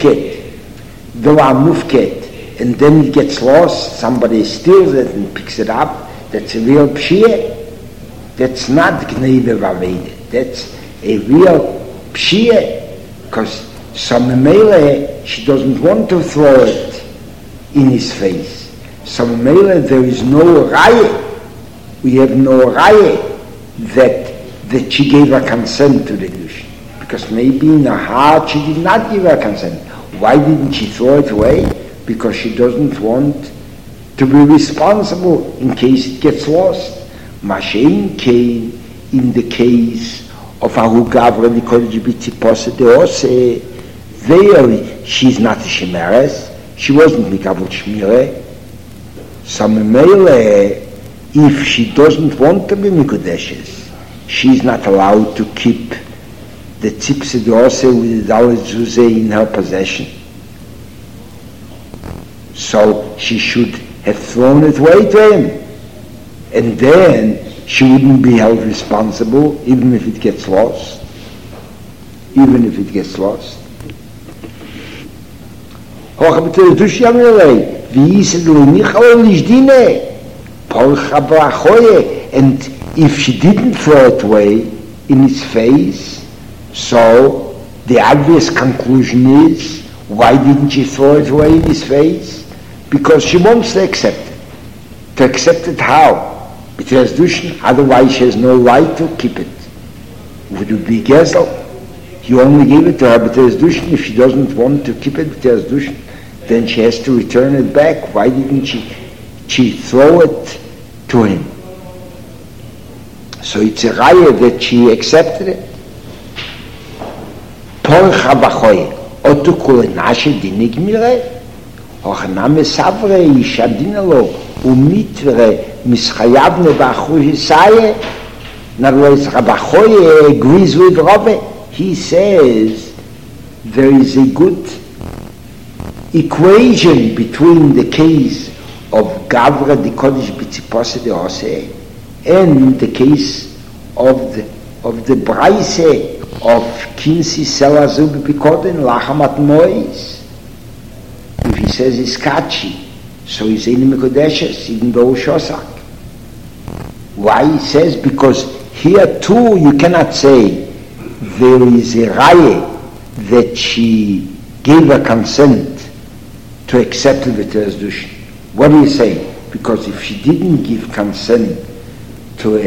mufket, and then it gets lost, somebody steals it and picks it up, that's a real pshiyah. That's not gneive v'aveda. That's a real pshiyah, because some mele, she doesn't want to throw it in his face. Some mele, there is no raya. We have no raya that she gave her consent to the Kedushin. Because maybe in her heart she did not give her consent. Why didn't she throw it away? Because she doesn't want to be responsible in case it gets lost. Mashein came in the case of Ahu Gavra Nikodesh B'tzipose Deose. There she's not a Shemeres. She wasn't Mikavot Shmire. So Memele, if she doesn't want to be Mikodeshes, she's not allowed to keep the Tzipse Deose with the Dalet Zuzeh in her possession. So she should have thrown it away to him. And then she wouldn't be held responsible even if it gets lost. Even if it gets lost. And if she didn't throw it away in his face, so the obvious conclusion is, why didn't she throw it away in his face? Because she wants to accept it. To accept it how? B'teres Dushin, otherwise she has no right to keep it. Would it be Gezel? You only gave it to her B'teres Dushin. If she doesn't want to keep it B'teres Dushin, then she has to return it back. Why didn't she throw it to him? So it's a raya that she accepted it. Porcha b'choye, otu kule nashe dinig mire, ochname savre yishadinalo, umitvere mischayavne b'achu hisaye. In other words, Rabachoye agrees with Rabbe. He says there is a good equation between the case of Gavra the Kodesh B'tzipose Deose and the case of the Braise of Kinsi Selazu B'Pikoden Lachamat Mois. If he says he's Kachi, so he's in Mikodeshes, even though Shosak. Why? He says because here too you cannot say there is a Raye that she gave a consent to accept the B'teres Dushin. What do you say? Because if she didn't give consent to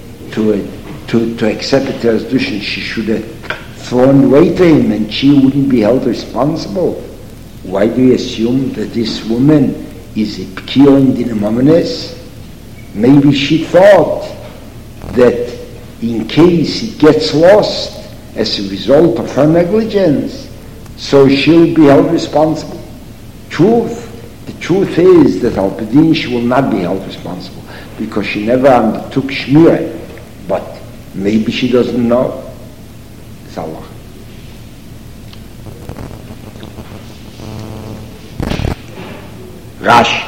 accept B'teres Dushin, she should have thrown away to him and she wouldn't be held responsible. Why do you assume that this woman is a P'kio in Dinamamenes? Maybe she thought that in case it gets lost as a result of her negligence, so she'll be held responsible. The truth is that Al Padin she will not be held responsible because she never undertook Shmira, but maybe she doesn't know. It's Allah. Rashi.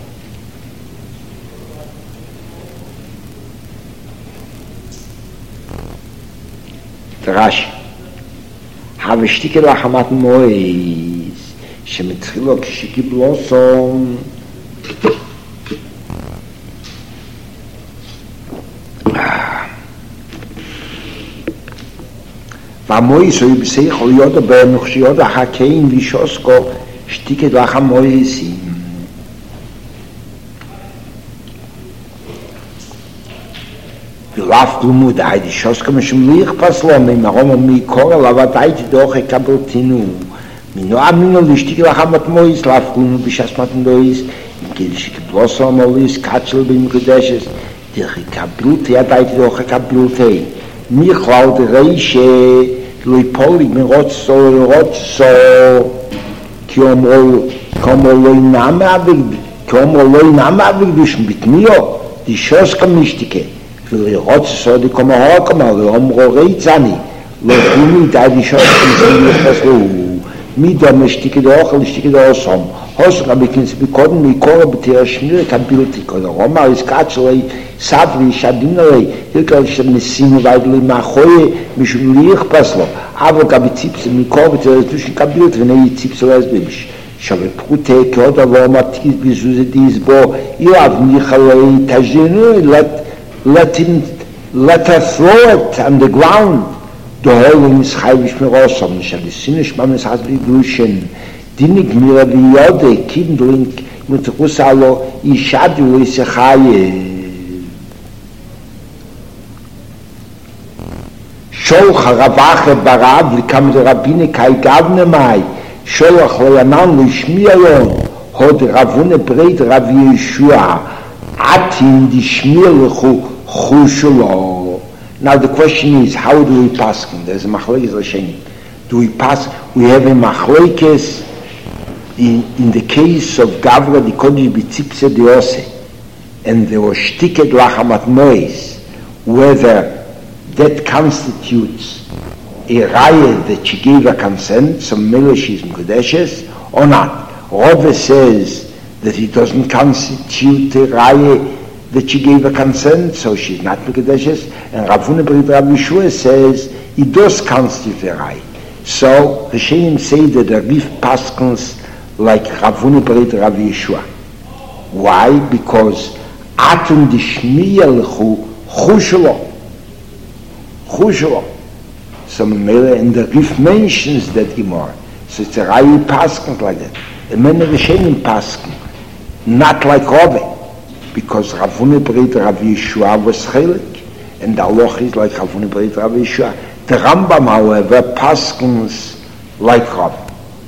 Rashi. Have shtike lachamat mois shemitchilo kshiki blossom vamois so ibsei khoyod be nukhshiyod hakein vishosko shtike lachamois Laf Lumud, die Schoske mishum lich paslom, marom mi kor lavatayt doch ekabotinu. Mino amino lishtik lachamat mois, Laf Lumud bishasmat dois, gedish blossom mois, katzel bim gedeshes, die ekablut yatayt doch ekabluté. Mi cloud reische, loipoli mi rotso, kiomol namavig bishum bitmio, die Schoske mishtike. לראות סודי כמו הוקמה ואומרו ריצני לא תומי די שוס כמסים יחסלו מידו משתיקי דאוכל לשתיקי דאוסום Hoshra begins because we call it the Shmir ability because Roma is catchly Savri Shadinale Hilka Shemisim widely Mahoye Mishlich Paslo Avoka tips and Mikov to Kabilt when he tips as Bish shall put take other Roma Tiz these bo you have Nichale Tajinu let her throw it on the ground the whole is Chavish Mirosam shall the Sinish Mamas has Dushin Dinik mira viyode kindling mit rusalo ishadu ischaye shol khavache barav likam de rabbine kai gavne mai shol khoyanan lishmiyon hod ravune breit rav yeshua atin di shmir khushulo. Now the question is, how do we pass? There's a machlekes l'sheni. Do we pass? We have a machlekes in the case of Gavra the Kodesh B'tzipse Deose and there was Shtiket Lachamat Mois, whether that constitutes a raya that she gave a consent, some Meleshis and Kodeshes, or not. Rove says that it doesn't constitute a raya that she gave a consent, so she's not Kodeshes, and Ravuna Brit Rav Yeshua says it does constitute a raya. So Rishonim say that the Rif Paskins like Ravuna Brit Rav Yeshua. Why? Because Atum Dishmiya Lechu Chushelo. So in the Rif mentions that Gemara. So it's a Rai Paskin like that. And many Rishonim Paskin, not like Rove, because Ravuna Brit Rav Yeshua was Chelik, and the Aloch is like Ravuna Brit Rav Yeshua. The Rambam, however, Paskins like Rove.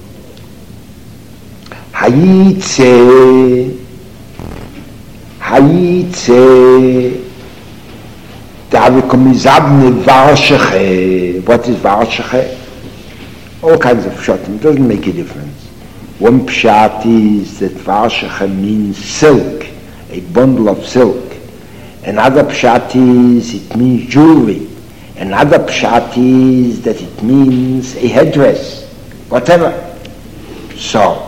Hayitze Davikomizabne Varsheche. What is Varsheche? All kinds of pshatim. It doesn't make a difference. One pshat is that Varsheche means silk, a bundle of silk. Another pshat is it means jewelry. Another pshat is that it means a headdress, whatever. So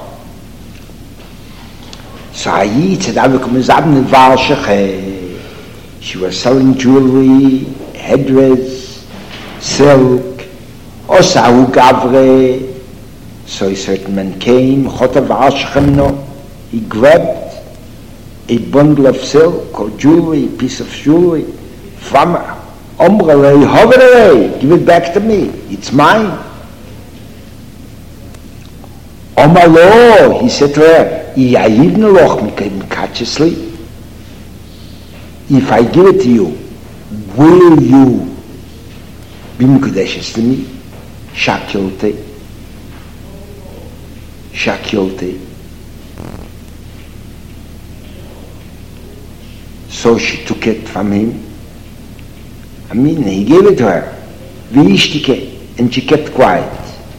she was selling jewelry, headdress, silk, Osahu Gavre. So a certain man came, he grabbed a bundle of silk or jewelry, a piece of jewelry from her. Give it back to me, it's mine. Omalo, he said to her, if I give it to you, will you be Mekudeshes to me? Shakyote. So she took it from him. He gave it to her. And she kept quiet.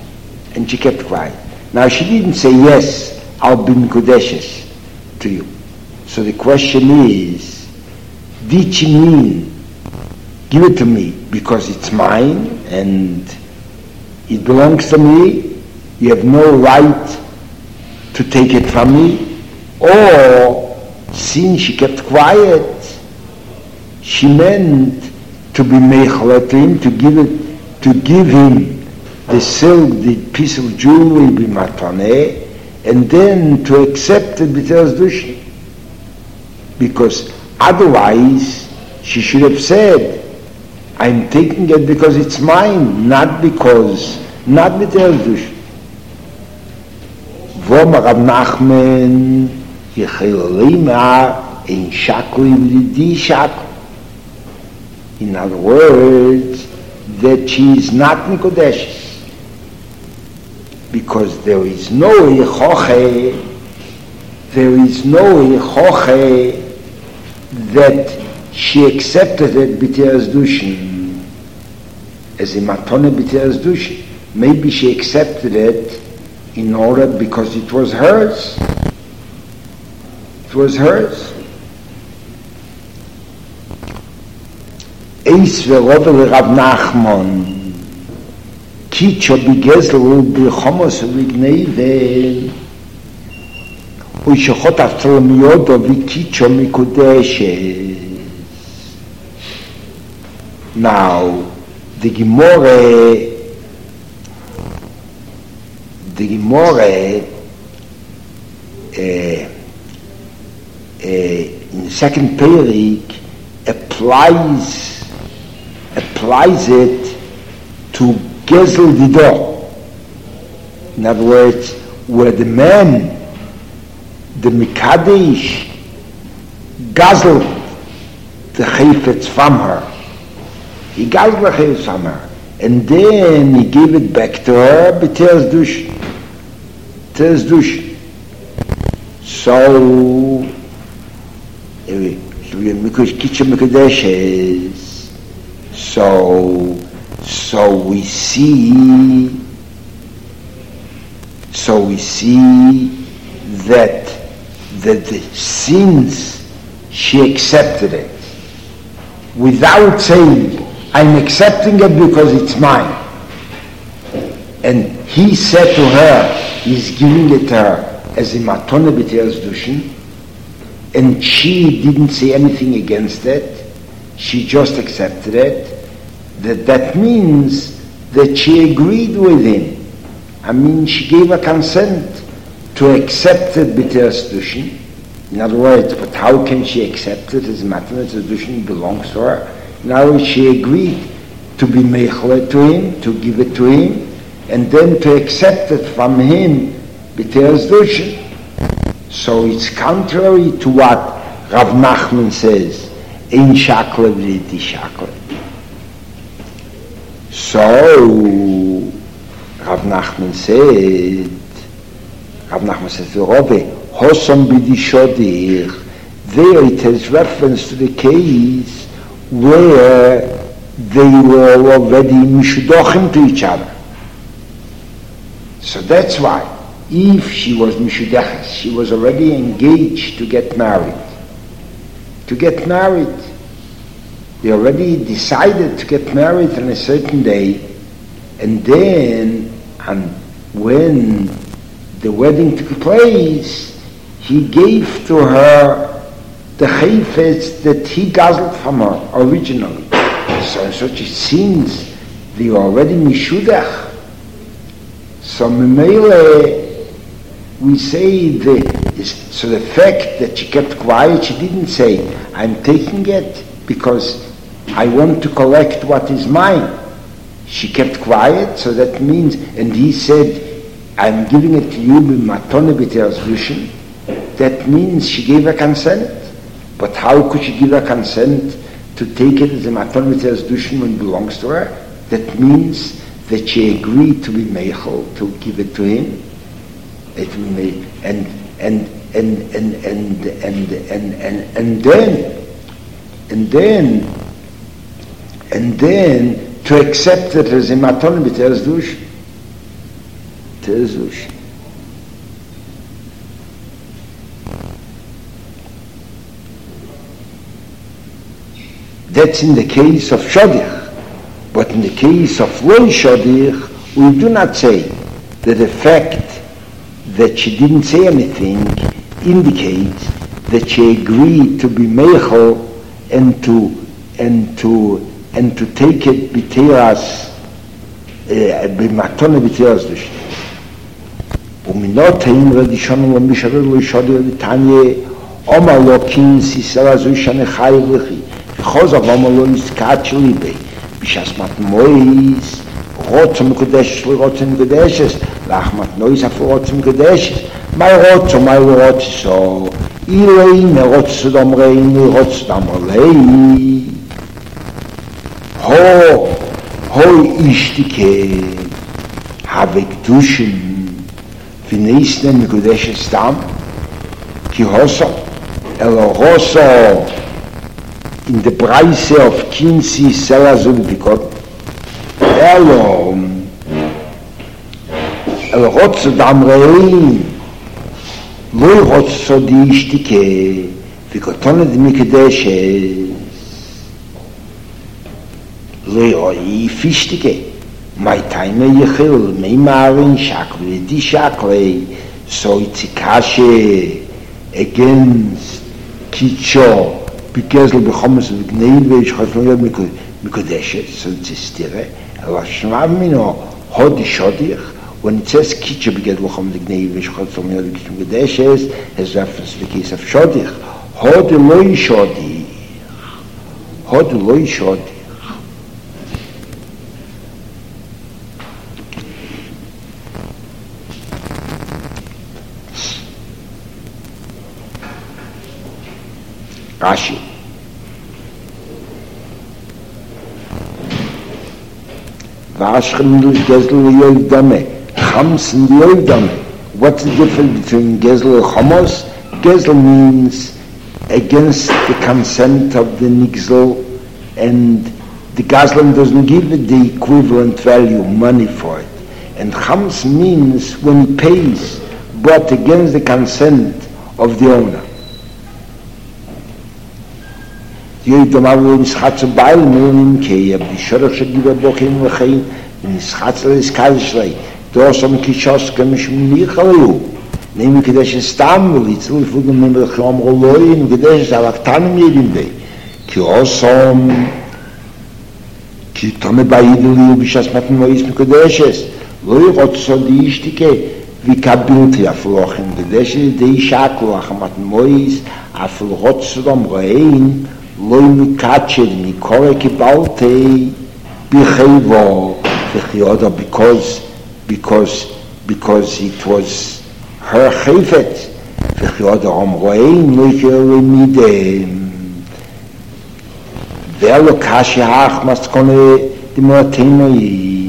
Now she didn't say, yes, I'll be Mekudeshes to you. So the question is, did she mean, give it to me because it's mine and it belongs to me, you have no right to take it from me? Or, since she kept quiet, she meant to be meichel to him, to give him the silk, the piece of jewelry, b'mataneh, and then to accept it b'teres dushi. Because otherwise, she should have said, I'm taking it because it's mine, not b'teres dushi. V'omar Rav Nachman, yechel lima, ein shakli v'di shakli. In other words, that she is not Mekudeshes. Because there is no yechoche that she accepted it b'teres dushi as a matone b'teres dushi. Maybe she accepted it in order because it was hers. Eis ve'rove Rav Nachman Kicho b'gezel b'chomos v'gneivel. ושחוט אפסל מיודו וקיצ'ו מקודשת. Now, the Gemara in the second Perik applies it to Gezel Dido. In other words, where the man, the Mikadesh, guzzled the Chayfetz from her. He guzzled the Chayfetz from her. And then he gave it back to her, B'teres Dush. So, because Kitchen Mekadesh so we see that the sins, she accepted it without saying, I'm accepting it because it's mine. And he said to her, he's giving it to her as a matone b'teres dushin, and she didn't say anything against it. She just accepted it. That means that she agreed with him. I mean, she gave a consent to accept it b'teres dushin. In other words, but how can she accept it as a matone b'teres dushin? Belongs to her. Now she agreed to be meichlet to him, to give it to him, and then to accept it from him, b'teres dushin. So it's contrary to what Rav Nachman says, ein shakle v'iti shakle. So Rav Nachman said to Rabbi, Hosom b'dishodir. There it has reference to the case where they were already mishudochim to each other. So that's why, if she was mishudeches, she was already engaged to get married. They already decided to get married on a certain day, and then, when the wedding took place, he gave to her the chayfetz that he guzzled from her originally. So in such a sense, they were already mishudach. So memele, we say so the fact that she kept quiet, she didn't say, I'm taking it because I want to collect what is mine. She kept quiet, so that means, and he said, I'm giving it to you b'matone b'teres dushin. That means she gave a consent. But how could she give a consent to take it as a matone b'teres dushin when it belongs to her? That means that she agreed to be meichel, to give it to him. And then to accept it as a matone b'teres dushin. That's in the case of Shodich. But in the case of Loi Shodich, we do not say that the fact that she didn't say anything indicates that she agreed to be meichel and to take it b'teras b'matone b'teras dushin. ומנות האמרה דישון ומשבר לא ישודר ותניה אומר לו כינס ישראל הזו שאני חי וכי וחוזר ואומר לו נזכת שלי בי בשסמת מויס רוצו מקודשת לרוצו מקודשת לחמת נויס אפו רוצו מקודשת מה רוצו מה רוצו אילי מרוצו דומרי רוצו דומרי הו אישתיקה הווה קדושים וניסנה מקודשת סתם כי הוסו אלא הוסו in the price of Kinsi Selazul Bikot אלא רוצו דמרי לא רוצו די אשתיקה וקוטונת מקודשת לא היא פישתיקה my time yichil, my marin shakli, di shakli, so it's a kashe, against Kitcho, Begezel Bechomus of Gneivish, Hotloya Mikodeshet, so it's a stire, Lashmamino, Hodi Shodich, when it says Kitcho Begezel Bechomus of Gneivish, Hotloya Mikodeshet, has reference to the case of Shodich. Hodi Loi Shodich. Hodi Loi Shodich. Rashi. Vashchem Gezel Yoidame, Chams and Yoidame. What's the difference between Gezel and Chamos? Gezel means against the consent of the Nigzel, and the Gazlan doesn't give it the equivalent value, money for it. And Chams means when he pays, but against the consent of the owner. Yoidam Avlo Nischatz Baal Melonim Kei Abdi Shorach Shadiva Bokim Lechein Nischatz Leiskazishlei Dosam Kishos Kamishim Nichalu Name Kadesh Stam Litzel Fugam Melchom Roloi and Kadesh Alaktanim Yedimbe Ki Osam Ki Tome Baidili Bishas Matan Mois Mikadeshes Loi Rotso Di Ishtike Vikabilti Aflochim Kadesh Dei Shaklu Achamat Mois Afl Rotsodom Rein Loi Mikached Mikore Kibalte Bichevo Vechioda because it was her chayfet Vechioda Omroein Loi Midem Velo Kashi Hach Maskone Dimotenoim.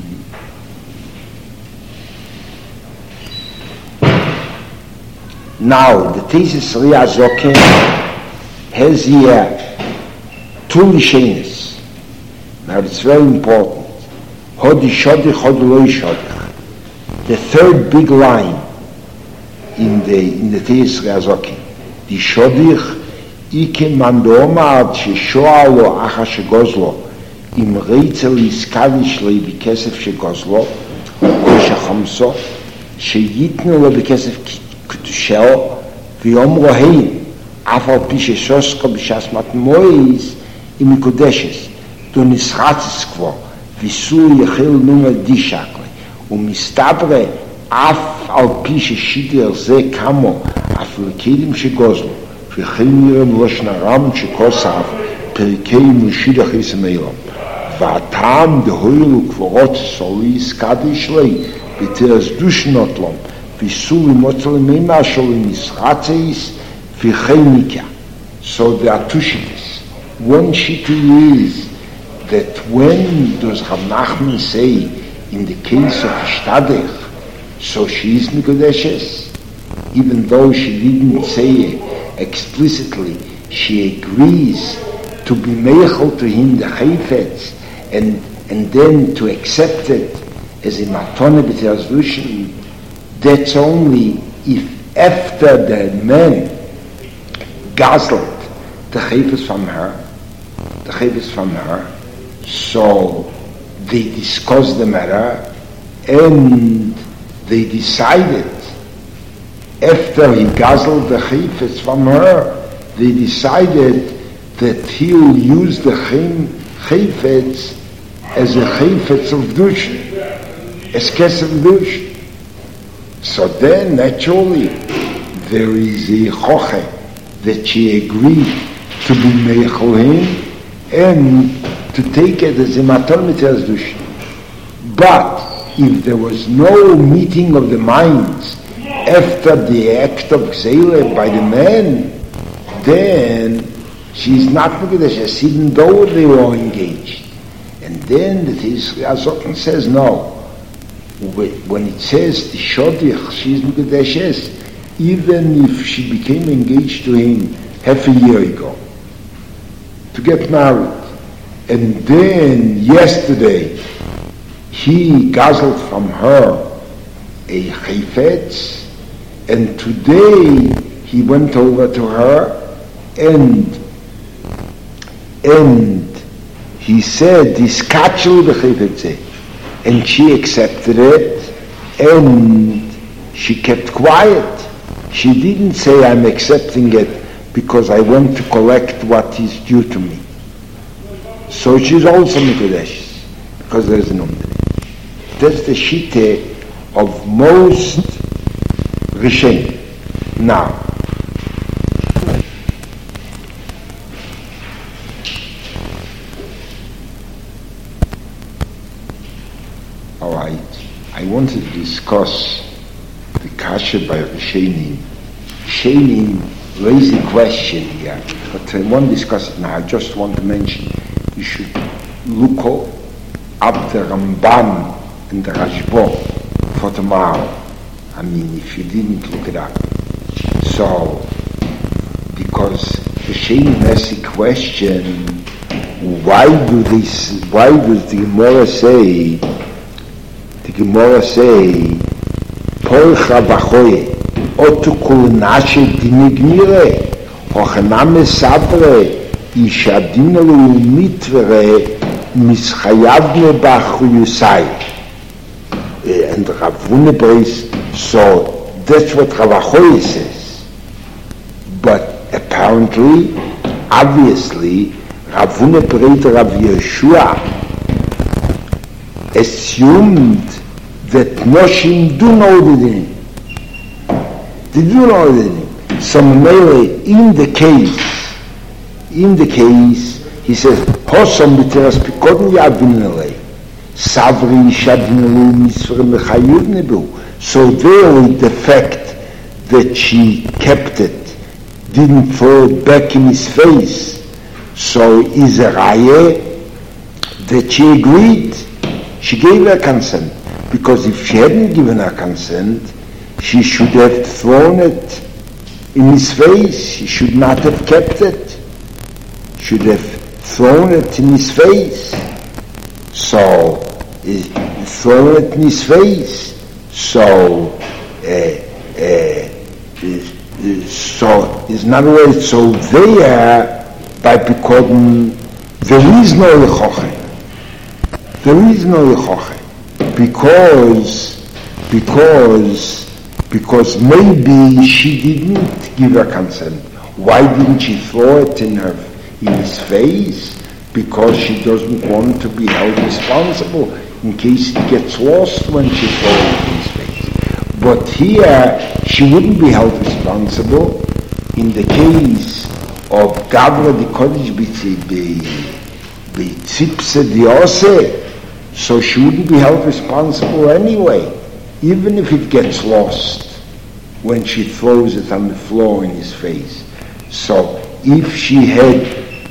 Now the thesis Ria Zoken has here two Lishenis. Now it's very important. Hodi Shodich, Hodi Loi Shodich. The third big line in the Teis Reazoki. The Shodich, Ike Mandoma Ad Sheshoalo Acha Shegozlo, Im Reitzel Iskadish Lei Bikesef Shegozlo, Shechomso, Sheyitnu Lo Bikesef Kutusheo, Viomro Hein, Afal Pishe Sosko Bishas Matmois, Imikudeshes, do Nischatzis Quo, Visu Yechil Numa Dishakle, Mistabre, Af Al Pishe Shidir Ze Kamo, Aflekedim Shegozlo, Vichilmirem Loshnaram Shekosav, Perikeim Shidach Ismeilam, Vatam de Hoilu Kvorot Solis Kadishlei, Biteras Dushnotlom, Visu Motzle Memashol Nischatzis, So there are two shittas. One shitta is that when does Rav Nachman say in the case of Shtadech, so she is Mikodeshes, even though she didn't say explicitly, she agrees to be meichel to him the chayfetz and then to accept it as a matone b'terazlushin. That's only if after the man Gazled the chayfetz from her, so they discussed the matter and they decided after he guzzled the chayfetz from her, they decided that he'll use the chayfetz as a chayfetz of dush, as kesef dush. So then naturally there is a choche that she agreed to be meichel him and to take it as a maton mitzvah dush. But if there was no meeting of the minds after the act of gzeile by the man, then she's not Mekudeshes, even though they were engaged. And then the Azokan says no. When it says the Shodich, she's Mekudeshes, even if she became engaged to him half a year ago, to get married, and then yesterday he guzzled from her a chayfetz, and today he went over to her and he said this kachel the chayfetz, and she accepted it and she kept quiet. She didn't say, I'm accepting it because I want to collect what is due to me. So she's also Mikudesh, because there's no Mikudesh. That's the Shitte of most Rishen. Now, all right, I want to discuss the Kasha by Rishenim. Rishenim raise a question here, but I won't discuss it now. I just want to mention you should look up the Rambam and the Rashba for tomorrow. I mean, if you didn't look it up. So, because Rishenim asks a question, why does the Gemara say, Porcha Bachoye, Otukul Nashe Dinigmire, Hochaname Sabre, Ishadinalu Mitvere, Mischayavne Bachu Yusai. And Ravune Breis, so that's what Ravachoye says. But apparently, obviously, Ravune Breis Rav Yeshua assumed that Noshim do know the din. They do know the din. So Mele, in the case, he says, Hosam b'teras pikodin yadinelei, Savri shadinelu misvre mechayuv nebu. So there, the fact that she kept it, didn't throw it back in his face, so is a raya that she agreed. She gave her consent, because if she hadn't given her consent, she should have thrown it in his face. She should not have kept it. Should have thrown it in his face. So, thrown it in his face. So, in other words, so there, by Pekodin, there is no Yechoche. There is no Yechoche. Because maybe she didn't give her consent. Why didn't she throw it in his face? Because she doesn't want to be held responsible in case it gets lost when she throws it in his face. But here, she wouldn't be held responsible in the case of Gavra the Kodesh B'tzipse Diose. So she wouldn't be held responsible anyway, even if it gets lost when she throws it on the floor in his face. So if she had,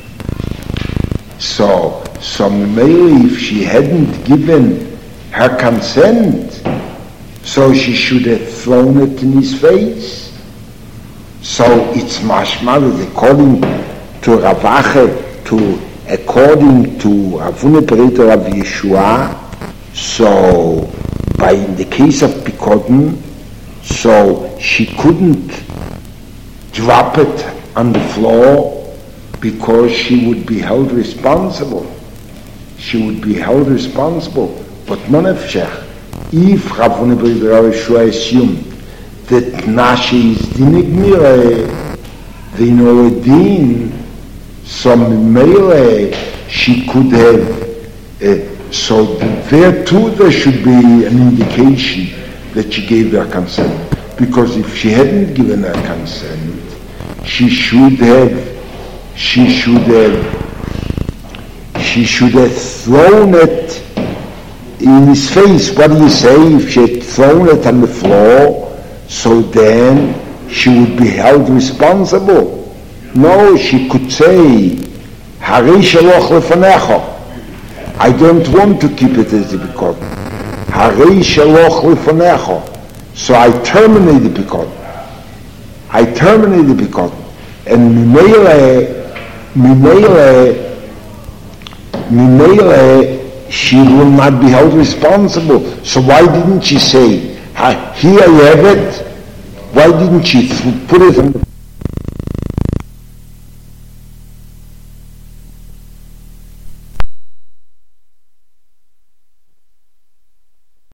maybe if she hadn't given her consent, so she should have thrown it in his face. So it's mashma that according to Ravache, according to Ravune Breita Rav Yeshua, so in the case of Pekodin, so she couldn't drop it on the floor because she would be held responsible. She would be held responsible. But Monefshech, if Ravune Breita Rav Yeshua assumed that Nashi is dinigmire, they know a din, so Mele, she could have, so there too there should be an indication that she gave her consent. Because if she hadn't given her consent, she should have thrown it in his face. What do you say? If she had thrown it on the floor, so then she would be held responsible. No, she could say, Hari shaloch lefanecha. I don't want to keep it as a Pekodin. Hari shaloch lefanecha. So I terminate the Pekodin. And Mimele, she will not be held responsible. So why didn't she say, here you have it? Why didn't she put it on the